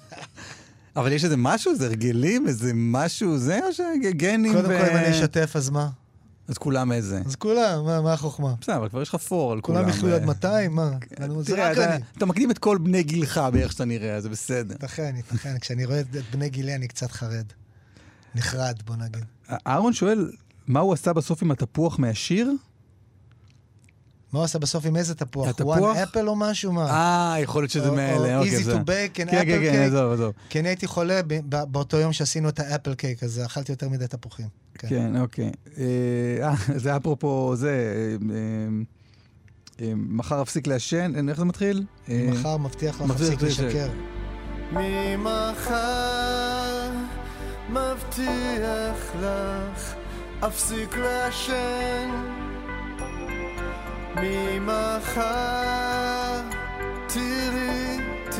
Speaker 2: אבל יש איזה משהו, זה הרגלים, איזה משהו, זה או שגנים
Speaker 3: קודם כל, אם אני אשתף, אז מה?
Speaker 2: אז כולם איזה?
Speaker 3: אז כולם, מה החוכמה?
Speaker 2: בסדר, אבל כבר יש לך פור על כולם.
Speaker 3: כולם יחיו עד 200, מה?
Speaker 2: תראה, אתה מקדים את כל בני גילך באיך שאתה נראה, זה בסדר.
Speaker 3: ייתכן. כשאני רואה את בני גילי, אני קצת חרד. נחרד, בוא נגיד.
Speaker 2: אהרון שואל, מה הוא עשה בסוף עם התפוח מהשיר?
Speaker 3: מה הוא עשה בסוף עם איזה תפוח?
Speaker 2: התפוח?
Speaker 3: one apple או משהו? מה?
Speaker 2: יכול להיות שזה מאלה.
Speaker 3: או easy to bake, an apple cake.
Speaker 2: כן, עזוב.
Speaker 3: כי אני הייתי חולה באותו יום שעשינו את האפל קייק, אז אכלתי יותר מדי תפוחים.
Speaker 2: כן, אוקיי. זה אפרופו זה, מחר אפסיק לעשן, איך זה מתחיל?
Speaker 3: מחר מבטיח לך אפסיק לשקר.
Speaker 5: ממחר מבטיח לך אפסיק לעשן, ממחר תראי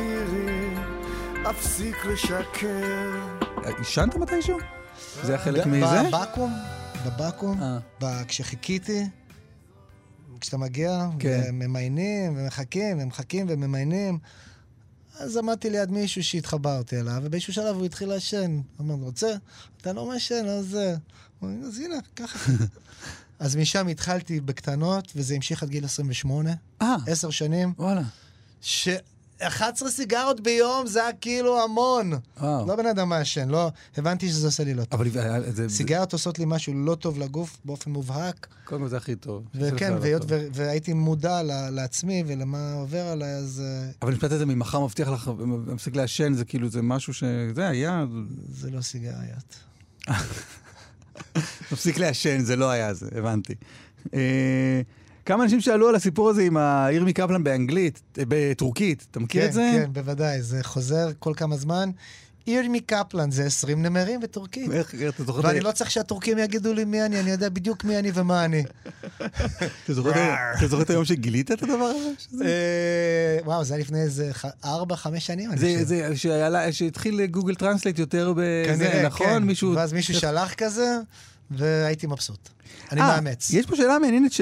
Speaker 5: אפסיק לשקר.
Speaker 2: ישנת מתישהו? זה היה חלק מזה?
Speaker 3: בבקום, כשחיכיתי, כשאתה מגיע, וממיינים, ומחכים וממיינים, אז עמדתי ליד מישהו שהתחברתי אליו, ובאיזשהו שלב הוא התחיל לעשן. אמרתי, רוצה? אתה לא מעשן, אז הנה, ככה. אז משם התחלתי בקטנות, וזה המשיך עד גיל 28, 10 שנים.
Speaker 2: וואלה.
Speaker 3: 11 סיגרות ביום זה היה כאילו המון. לא בן אדם מעשן, לא, הבנתי שזה עושה לי לא טוב. סיגרות עושות לי משהו לא טוב לגוף באופן מובהק.
Speaker 2: קודם כל זה הכי טוב.
Speaker 3: וכן, והייתי מודע לעצמי ולמה עובר עליי, אז...
Speaker 2: אבל נשפט את זה ממחר מבטיח לך, מפסיק לעשן, זה כאילו, זה משהו שזה היה...
Speaker 3: זה לא סיגריות.
Speaker 2: מפסיק לעשן, זה לא היה זה, הבנתי. כמה אנשים שאלו על הסיפור הזה עם ירמי קפלן באנגלית, בטורקית, אתה מכיר את זה?
Speaker 3: כן, בוודאי, זה חוזר כל כמה זמן. ירמי קפלן זה 20 נמרים בטורקית.
Speaker 2: אתה זוכר?
Speaker 3: ואני לא צריך שהטורקים יגידו לי מי אני יודע בדיוק מי אני ומה אני.
Speaker 2: אתה זוכר את היום שגילית את הדבר הזה?
Speaker 3: וואו, זה היה לפני איזה 4-5 שנים.
Speaker 2: זה שהתחיל גוגל טרנסלייט יותר בזה, נכון?
Speaker 3: ואז מישהו שלח כזה, והייתי מבסוט. אני מאמץ.
Speaker 2: יש פה שאלה מעניינת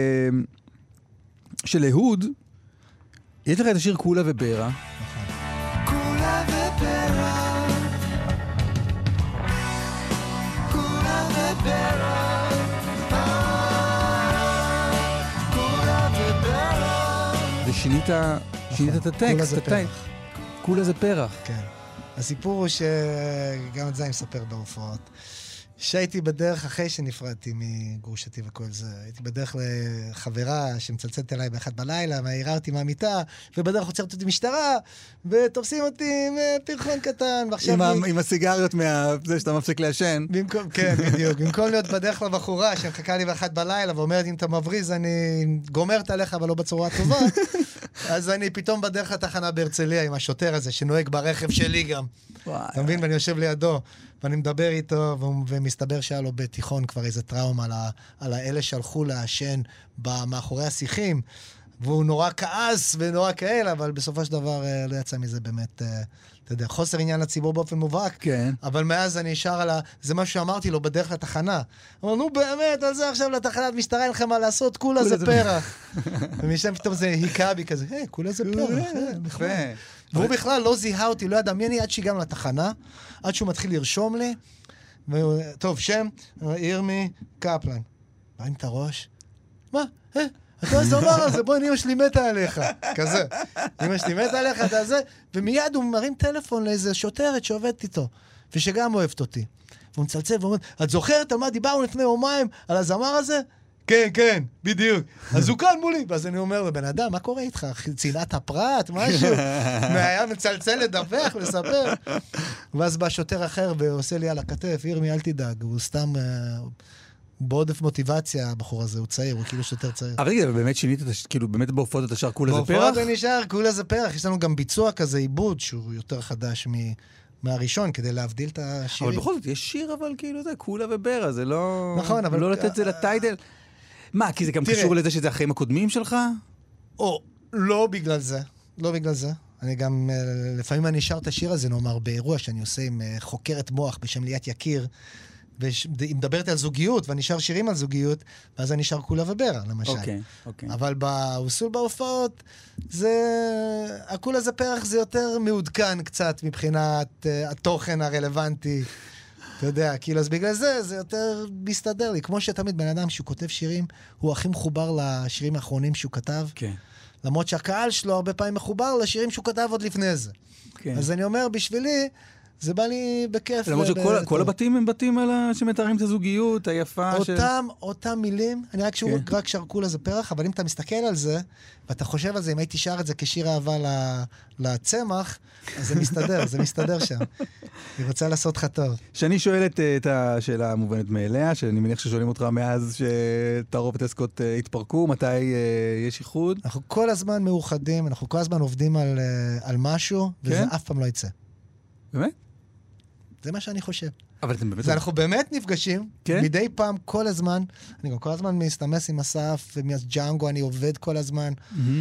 Speaker 2: של אהוד. יש לך את השיר קולה וברה.
Speaker 6: קולה וברה, קולה וברה, קולה וברה.
Speaker 2: ושינית את הטקסט. קולה זה פרח.
Speaker 3: כן. הסיפור הוא שגם את זה אני מספר בהופעות. שהייתי בדרך אחרי שנפרדתי מגרושתי וכל זה, הייתי בדרך לחברה שמצלצלת אליי באחת בלילה, והעיררתי מהמיטה, ובדרך עוצרת אותי משטרה, ותופסים אותי עם פרחון קטן, ועכשיו...
Speaker 2: עם הסיגריות זה שאתה מפסיק לעשן.
Speaker 3: כן, בדיוק. במקום להיות בדרך לבחורה שמחכה לי באחת בלילה, ואומרת, אם אתה מבריז, אני גומרת עליך, אבל לא בצורה טובה, אז אני פתאום בדרך לתחנה בהרצליה עם השוטר הזה, שנוהג ברכב שלי גם. אתה מבין? ואני יושב לידו, ואני מדבר איתו, ומסתבר שהיה לו בתיכון כבר איזה טראומה על האלה שהלכו לעשן מאחורי השיחים, והוא נורא כעס ונורא כאלה, אבל בסופו של דבר לא יצא מזה באמת, אתה יודע, חוסר עניין לציבור באופן מובהק,
Speaker 2: כן.
Speaker 3: אבל מאז אני נשאר על זה מה שאמרתי לו בדרך לתחנה. אמר, נו באמת, על זה עכשיו לתחנת משטרה, אין לכם מה לעשות, כולה זה פרח. ומשם פתאום זה היקה בי כזה, כולה זה פרח, נכון. והוא בכלל לא זיהה אותי, לא ידע מי אני עד שהגענו לתחנה, עד שהוא מתחיל לרשום לי, טוב, שם, ירמי קפלן. מה עם את הראש? מה? אתה זמר על זה, בואי, אמא שלי מתה עליך. כזה. אמא שלי מתה עליך, אתה זה, ומיד הוא מרים טלפון לאיזה שוטרת שעובדת איתו, ושגם אוהבת אותי. והוא מצלצל ואומר, את זוכרת על מה דיברנו לפני יומיים, על הזמר הזה? כן, כן, בדיוק. אז הוא כאן מולי. ואז אני אומר לבן אדם, מה קורה איתך? צנעת הפרט, משהו? היה מצלצל לדווח, לספר. ואז בא שוטר אחר ועושה לי על הכתף, ירמי, אל תדאג, הוא סתם... בעודף מוטיבציה, הבחור הזה, הוא צעיר, הוא כאילו שוטר צעיר.
Speaker 2: אבל רגע, באמת שינית, כאילו באמת בהופעות אתה שר קולה זה פרח?
Speaker 3: בהופעות זה נשאר, קולה זה פרח. יש לנו גם ביצוע כזה, עיבוד, שהוא יותר חדש מהראשון, כדי להבדיל את השירים.
Speaker 2: אבל בכל זאת, יש שיר אבל כאילו זה, קולה וברה, זה לא...
Speaker 3: נכון, אבל...
Speaker 2: לא לתת את זה לטייטל. מה, כי זה גם קשור לזה שזה החיים הקודמים שלך?
Speaker 3: או, לא בגלל זה. לא בגלל זה. אני גם, לפעמים אני שר את השיר הזה, נאמר, באירוע שאני עושה עם חוקרת מוח בשם ליאת יקיר, והיא מדברת על זוגיות, ואני שר שירים על זוגיות, ואז אני שר קולה וברה, למשל.
Speaker 2: אוקיי.
Speaker 3: אבל באוסול בהופעות, הקולה זה פרח זה יותר מעודכן קצת, מבחינת התוכן הרלוונטי. אתה יודע, כאילו, אז בגלל זה יותר מסתדר לי. כמו שתמיד בן אדם שהוא כותב שירים, הוא הכי מחובר לשירים האחרונים שהוא כתב. כן. למרות שהקהל שלו הרבה פעמים מחובר לשירים שהוא כתב עוד לפני זה. כן. אז אני אומר, בשבילי, זה בא לי בכיף.
Speaker 2: למרות שכל הבתים הם בתים שמתארים את הזוגיות, היפה
Speaker 3: אותם מילים, אני רק שר קולה זה פרח, אבל אם אתה מסתכל על זה, ואתה חושב על זה, אם הייתי שר את זה כשיר אהבה לצמח, אז זה מסתדר שם. אני רוצה לעשות לך טוב.
Speaker 2: שאני שואלת את השאלה המובנת מאליה, שאני מניח ששואלים אותך מאז שתערובת אסקוט התפרקו, מתי יש איחוד?
Speaker 3: אנחנו כל הזמן מאוחדים, אנחנו כל הזמן עובדים על משהו, וזה אף פעם לא יצא.
Speaker 2: באמת?
Speaker 3: זה מה שאני חושב.
Speaker 2: אבל אתם באמת...
Speaker 3: אנחנו באמת נפגשים, מדי פעם, כל הזמן. אני גם כל הזמן מסתמס עם אסף, ומג'אנגו אני עובד כל הזמן.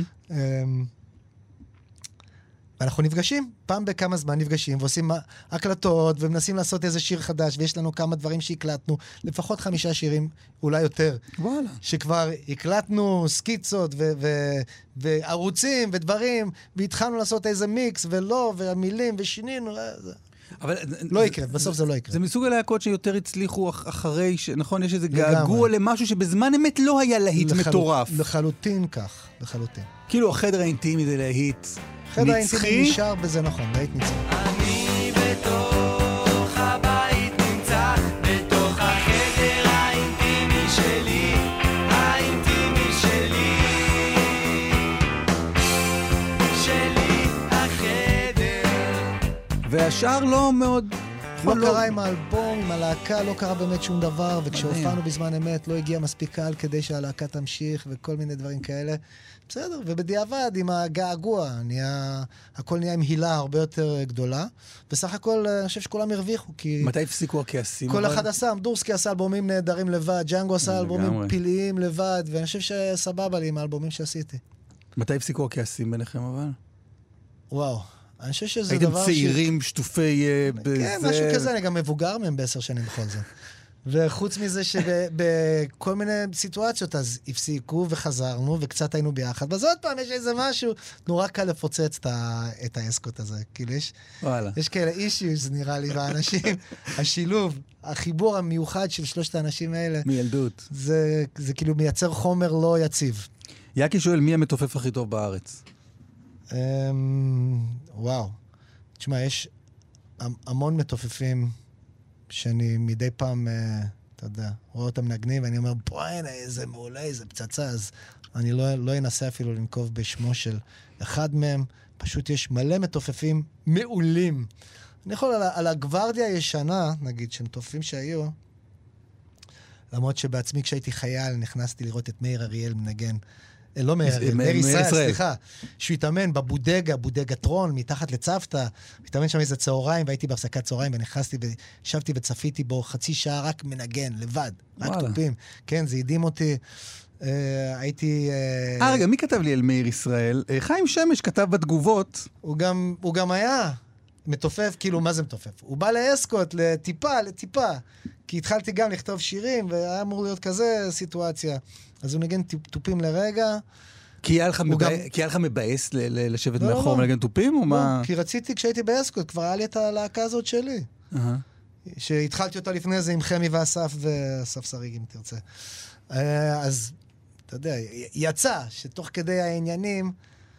Speaker 3: ואנחנו נפגשים, פעם בכמה זמן נפגשים, ועושים הקלטות, ומנסים לעשות איזה שיר חדש, ויש לנו כמה דברים שהקלטנו, לפחות 5 שירים, אולי יותר.
Speaker 2: וואלה.
Speaker 3: שכבר הקלטנו סקיצות, וערוצים, ודברים, והתחלנו לעשות איזה מיקס, ולא, והמילים, ושינינו,
Speaker 2: אבל
Speaker 3: לא יקרה, בסוף זה לא יקרה.
Speaker 2: זה מסוג הלהקות שיותר הצליחו אחרי, נכון, יש איזה געגוע למשהו שבזמן אמת לא היה להיט מטורף.
Speaker 3: לחלוטין כך, לחלוטין.
Speaker 2: כאילו החדר האינטימי זה להיט נצחי.
Speaker 3: החדר האינטימי נשאר בזה, נכון, להיט נצחי.
Speaker 6: אני בתוך הבית נמצא, בתוך החדר האינטימי שלי, האינטימי שלי, שלי החדר.
Speaker 2: והשאר לא מאוד
Speaker 3: לא קרה עם האלבום, עם הלהקה, לא קרה באמת שום דבר, וכשהופענו בזמן אמת לא הגיע מספיק קהל כדי שהלהקה תמשיך, וכל מיני דברים כאלה. בסדר, ובדיעבד, עם הגעגוע, הכל נהיה עם הילה הרבה יותר גדולה. בסך הכל, אני חושב שכולם הרוויחו, כי...
Speaker 2: מתי הפסיקו הכעסים?
Speaker 3: כל אחד עשה, דורסקי עשה אלבומים נהדרים לבד, ג'אנגו עשה אלבומים פלאיים לבד, ואני חושב שסבבה לי עם האלבומים שעשיתי.
Speaker 2: מתי הפסיקו הכעסים ביניכם אבל?
Speaker 3: וואו, אני חושב שזה דבר
Speaker 2: הייתם צעירים, שטופי...
Speaker 3: כן, משהו כזה, אני גם מבוגר מהם ב10 שנים בכל זאת. וחוץ מזה שבכל מיני סיטואציות אז הפסיקו וחזרנו וקצת היינו ביחד. אז עוד פעם יש איזה משהו, נורא קל לפוצץ את האסקוט הזה. כאילו יש כאלה אישיוז נראה לי באנשים. השילוב, החיבור המיוחד של שלושת האנשים האלה.
Speaker 2: מילדות.
Speaker 3: זה כאילו מייצר חומר לא יציב.
Speaker 2: יאקי שואל מי המתופף הכי טוב בארץ?
Speaker 3: וואו. תשמע, יש המון מתופפים שאני מדי פעם, אתה יודע, רואה אותם נגנים, ואני אומר, בואי, איזה מעולה, איזה פצצה, אז אני לא אנסה אפילו לנקוב בשמו של אחד מהם, פשוט יש מלא מתופפים מעולים. אני יכול על הגוורדיה הישנה, נגיד, שמתופפים שהיו, למרות שבעצמי כשהייתי חייל נכנסתי לראות את מאיר אריאל מנגן, לא מאיר ישראל, סליחה, שהוא התאמן בבודגטרון, מתחת לצוותא, התאמן שם איזה צהריים, והייתי בהפסקת צהריים, ונכנסתי וישבתי וצפיתי בו חצי שעה רק מנגן, לבד, רק טופים. כן, זה הדהים אותי. הייתי...
Speaker 2: רגע, מי כתב לי על מאיר ישראל? חיים שמש כתב בתגובות.
Speaker 3: הוא גם היה מתופף, כאילו, מה זה מתופף? הוא בא לאסקוט, לטיפה, כי התחלתי גם לכתוב שירים, והיה אמור להיות כזה סיטואציה. אז הוא נגן טופים לרגע.
Speaker 2: כי היה לך מבאס לשבת מאחור ולנגן טופים, או מה?
Speaker 3: כי רציתי, כשהייתי באסקוט, כבר היה לי את הלהקה הזאת שלי. שהתחלתי אותה לפני זה עם חמי ואסף, ואסף שריג, אם תרצה. אז, אתה יודע, יצא שתוך כדי העניינים,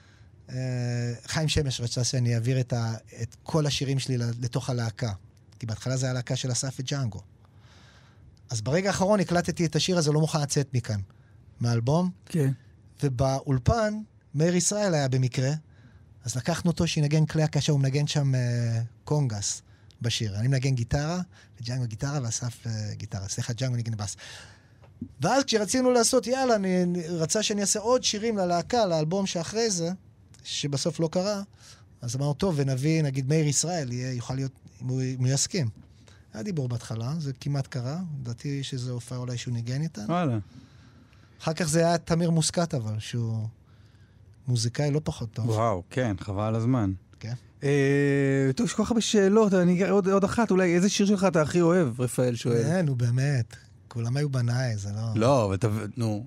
Speaker 3: חיים שמש רצה שאני אעביר את כל השירים שלי לתוך הלהקה. כי בהתחלה זה היה להקה של אסף וג'אנגו. אז ברגע האחרון הקלטתי את השיר הזה, לא מוכן לצאת מכאן. מאלבום.
Speaker 2: כן.
Speaker 3: ובאולפן, מאיר ישראל היה במקרה, אז לקחנו אותו שינגן כלי הקשה, הוא מנגן שם קונגס בשיר. אני מנגן גיטרה, וג'אנגו גיטרה, ואסף גיטרה. סליחה, ג'אנגו נגן בס. ואז כשרצינו לעשות, יאללה, רצה שאני אעשה עוד שירים ללהקה, לאלבום שאחרי זה, שבסוף לא קרה, אז אמרנו, טוב, ונביא, נגיד, מאיר ישראל, יוכל להיות, אם הוא יסכים. היה דיבור בהתחלה, זה כמעט קרה. לדעתי שזה הופעה אולי שהוא ניגן איתנו.
Speaker 2: וואלה.
Speaker 3: אחר כך זה היה תמיר מוסקת, אבל שהוא מוזיקאי לא פחות טוב.
Speaker 2: וואו, כן, חבל על הזמן.
Speaker 3: כן.
Speaker 2: טוב, יש כל כך הרבה שאלות, אני אגע עוד אחת, אולי איזה שיר שלך אתה הכי אוהב, רפאל שואל.
Speaker 3: נו, באמת. כולם היו בניי, זה לא...
Speaker 2: לא, נו...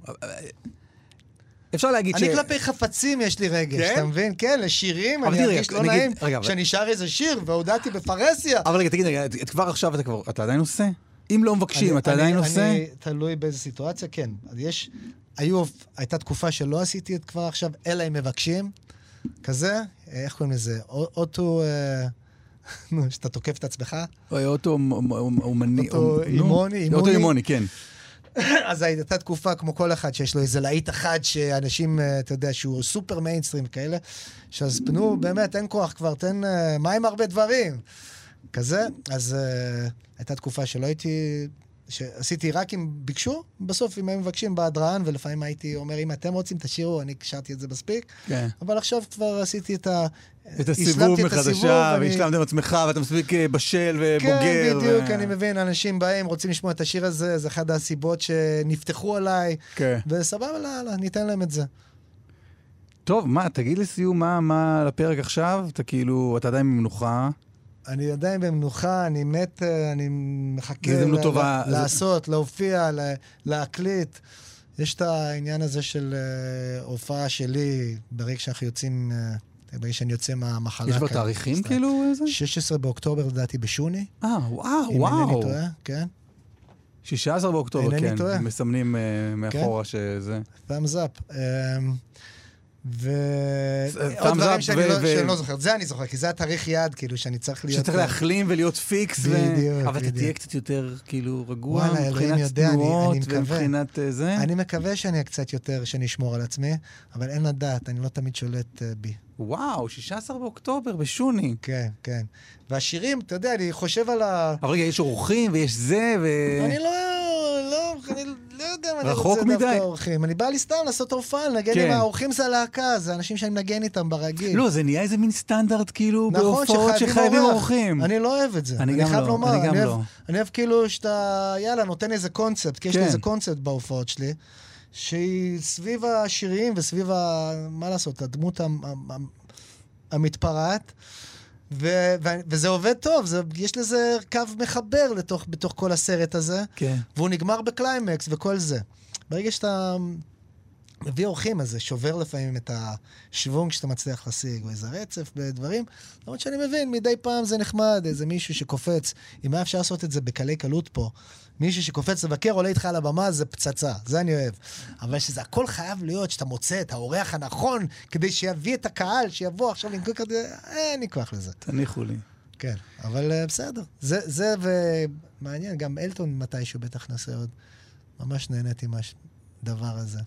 Speaker 2: אפשר להגיד
Speaker 3: אני כלפי חפצים יש לי רגש, אתה מבין? כן, לשירים, אני ארגיש לא נעים, שאני שר איזה שיר, והודעתי בפרסיה.
Speaker 2: אבל רגע, תגיד, כבר עכשיו אתה עדיין עושה? אם לא מבקשים, אתה עדיין עושה?
Speaker 3: אני תלוי באיזו סיטואציה, כן. הייתה תקופה שלא עשיתי את כבר עכשיו, אלא אם מבקשים, כזה, איך קוראים לזה? אוטו... נו, שאתה תוקף את עצמך?
Speaker 2: אוטו אומני...
Speaker 3: אוטו אימוני?
Speaker 2: אוטו אימוני, כן.
Speaker 3: אז הייתה תקופה כמו כל אחד, שיש לו איזה להיט אחד שאנשים, אתה יודע, שהוא סופר מיינסטרים כאלה, שאז פנו, באמת, אין כוח כבר, תן מים הרבה דברים. כזה, אז הייתה תקופה שלא הייתי, שעשיתי רק אם ביקשו, בסוף אם הם מבקשים בהדרן, ולפעמים הייתי אומר, אם אתם רוצים תשאירו, אני קשרתי את זה מספיק,
Speaker 2: כן.
Speaker 3: אבל עכשיו כבר עשיתי את
Speaker 2: הסיבוב מחדשה, והשלמתם עצמך, ואתה מספיק בשל ובוגר.
Speaker 3: כן, בדיוק, אני מבין, אנשים באים, רוצים לשמוע את השיר הזה, זה אחד הסיבות שנפתחו עליי, וסבבה, ניתן להם את זה.
Speaker 2: טוב, מה, תגיד לסיום, מה לפרק עכשיו? אתה כאילו, אתה עדיין במנוחה.
Speaker 3: אני עדיין במנוחה, אני מת, אני מחכה לעשות, להופיע, להקליט. יש את העניין הזה של הופעה שלי, ברגע שאנחנו יוצאים, ברגע שאני יוצא מהמחלה.
Speaker 2: יש לו תאריכים כאילו איזה?
Speaker 3: 16 באוקטובר, לדעתי, בשוני.
Speaker 2: וואו.
Speaker 3: אם אינני טועה, כן.
Speaker 2: 16 באוקטובר, כן. מסמנים מאחורה שזה.
Speaker 3: thumbs up. ועוד דברים שאני לא זוכר. זה אני זוכר, כי זה התאריך יעד, כאילו, שאני צריך להיות...
Speaker 2: שצריך להחלים ולהיות פיקס.
Speaker 3: בדיוק.
Speaker 2: אבל אתה תהיה קצת יותר, כאילו, רגוע,
Speaker 3: וואלה, אלוהים
Speaker 2: מבחינת
Speaker 3: יודע,
Speaker 2: תנועות
Speaker 3: אני מקווה.
Speaker 2: ומבחינת זה.
Speaker 3: אני מקווה שאני קצת יותר, שאני אשמור על עצמי, אבל אין לדעת, אני לא תמיד שולט בי.
Speaker 2: וואו, 16 באוקטובר, בשוני.
Speaker 3: כן, כן. והשירים, אתה יודע, אני חושב על ה...
Speaker 2: אבל רגע, יש אורחים ויש זה,
Speaker 3: אני לא יודע אם אני
Speaker 2: רחוק
Speaker 3: רוצה
Speaker 2: מדי.
Speaker 3: דווקא אורחים. אני בא לי סתם לעשות הופעה, לנגן
Speaker 2: כן.
Speaker 3: עם האורחים זה הלהקה, זה אנשים שאני מנגן איתם ברגיל.
Speaker 2: לא, זה נהיה איזה מין סטנדרט, כאילו,
Speaker 3: נכון,
Speaker 2: בהופעות שחייבים אורחים.
Speaker 3: אני לא אוהב את זה.
Speaker 2: אני גם
Speaker 3: חייב
Speaker 2: לא,
Speaker 3: לומר,
Speaker 2: אני גם לא.
Speaker 3: אני אוהב כאילו שאתה, יאללה, נותן איזה קונספט, כי יש לי
Speaker 2: כן.
Speaker 3: איזה קונספט בהופעות שלי, שהיא סביב השירים וסביב מה לעשות, הדמות המתפרעת, וזה עובד טוב, יש לזה קו מחבר בתוך כל הסרט הזה,
Speaker 2: כן.
Speaker 3: והוא נגמר בקליימקס וכל זה. ברגע שאתה מביא אורחים, אז זה שובר לפעמים את השוונג שאתה מצליח להשיג, או איזה רצף בדברים. למרות שאני מבין, מדי פעם זה נחמד, איזה מישהו שקופץ, אם היה אפשר לעשות את זה בקלי קלות פה, מישהו שקופץ לבקר, עולה איתך על הבמה, זה פצצה, זה אני אוהב. אבל שזה הכל חייב להיות, שאתה מוצא את האורח הנכון, כדי שיביא את הקהל, שיבוא עכשיו לנקוי כזה, אין לי כוח לזה.
Speaker 2: תניחו לי.
Speaker 3: כן, אבל בסדר. זה ומעניין, גם אלטון מתישהו בטח נעשה עוד. ממש נהניתי מהדבר הזה.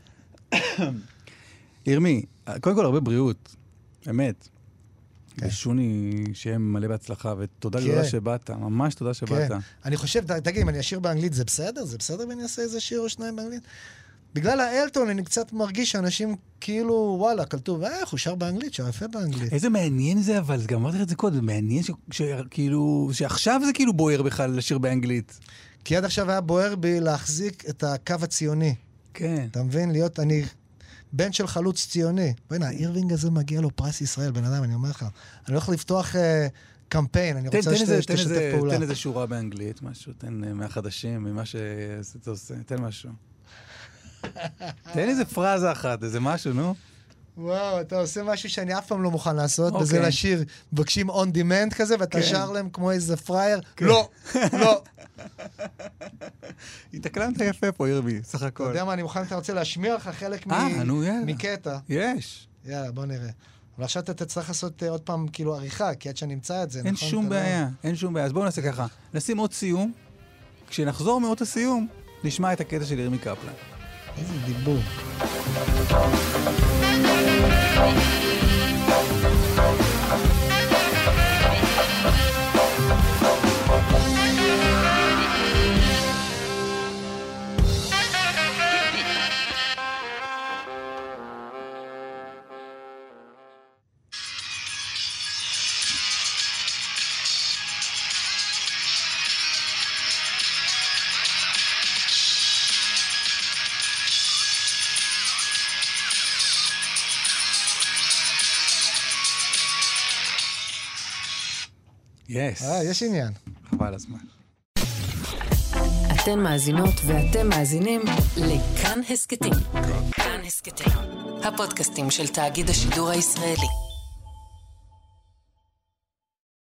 Speaker 2: ירמי, קודם כל הרבה בריאות, אמת.
Speaker 3: כן.
Speaker 2: בשוני שיהיה מלא בהצלחה, ותודה
Speaker 3: כן.
Speaker 2: גדולה שבאת, ממש תודה שבאת.
Speaker 3: כן. אני חושב, תגיד, אם אני אשיר באנגלית, זה בסדר? זה בסדר אם אני אעשה איזה שיר או שניים באנגלית? בגלל האלטון אני קצת מרגיש שאנשים כאילו, וואלה, קלטו, הוא שר באנגלית, שר יפה באנגלית.
Speaker 2: איזה מעניין זה, אבל גם אמרתי לך את זה קודם, מעניין שכאילו, שעכשיו זה כאילו בוער בכלל לשיר באנגלית.
Speaker 3: כי עד עכשיו היה בוער בי להחזיק את הקו הציוני.
Speaker 2: כן.
Speaker 3: אתה מבין? להיות, אני בן של חלוץ ציוני. בוא'נה, האירווינג הזה מגיע לו פרס ישראל, בן אדם, אני אומר לך. אני הולך לפתוח קמפיין, אני רוצה שתשתף פעולה.
Speaker 2: תן איזה שורה באנגלית, משהו, תן מהחדשים, ממה שאתה עושה, תן משהו. תן איזה פרזה אחת, איזה משהו, נו.
Speaker 3: וואו, אתה עושה משהו שאני אף פעם לא מוכן לעשות,
Speaker 2: אוקיי.
Speaker 3: וזה לשיר, מבקשים on demand כזה, ואתה
Speaker 2: כן.
Speaker 3: שר להם כמו איזה פרייר. לא, לא.
Speaker 2: התקלמת יפה פה, ירבי, סך הכל.
Speaker 3: אתה יודע מה, אני מוכן, אתה רוצה להשמיע לך חלק
Speaker 2: נו, יאללה.
Speaker 3: מקטע.
Speaker 2: יש.
Speaker 3: יאללה, בוא נראה. אבל עכשיו אתה תצטרך לעשות עוד פעם כאילו עריכה, כי עד שאני אמצא את זה,
Speaker 2: אין
Speaker 3: נכון?
Speaker 2: שום בעיה, אין שום בעיה. אז בואו נעשה ככה. נשים עוד סיום. כשנחזור מאות הסיום, נשמע את הקטע של ירמי קפלן.
Speaker 3: איזה דיבור.
Speaker 2: יס.
Speaker 3: יש עניין.
Speaker 2: חבל הזמן.
Speaker 1: אתן מאזינות ואתם מאזינים לכאן הסקטים. כאן הסקטים, הפודקאסטים של תאגיד השידור הישראלי.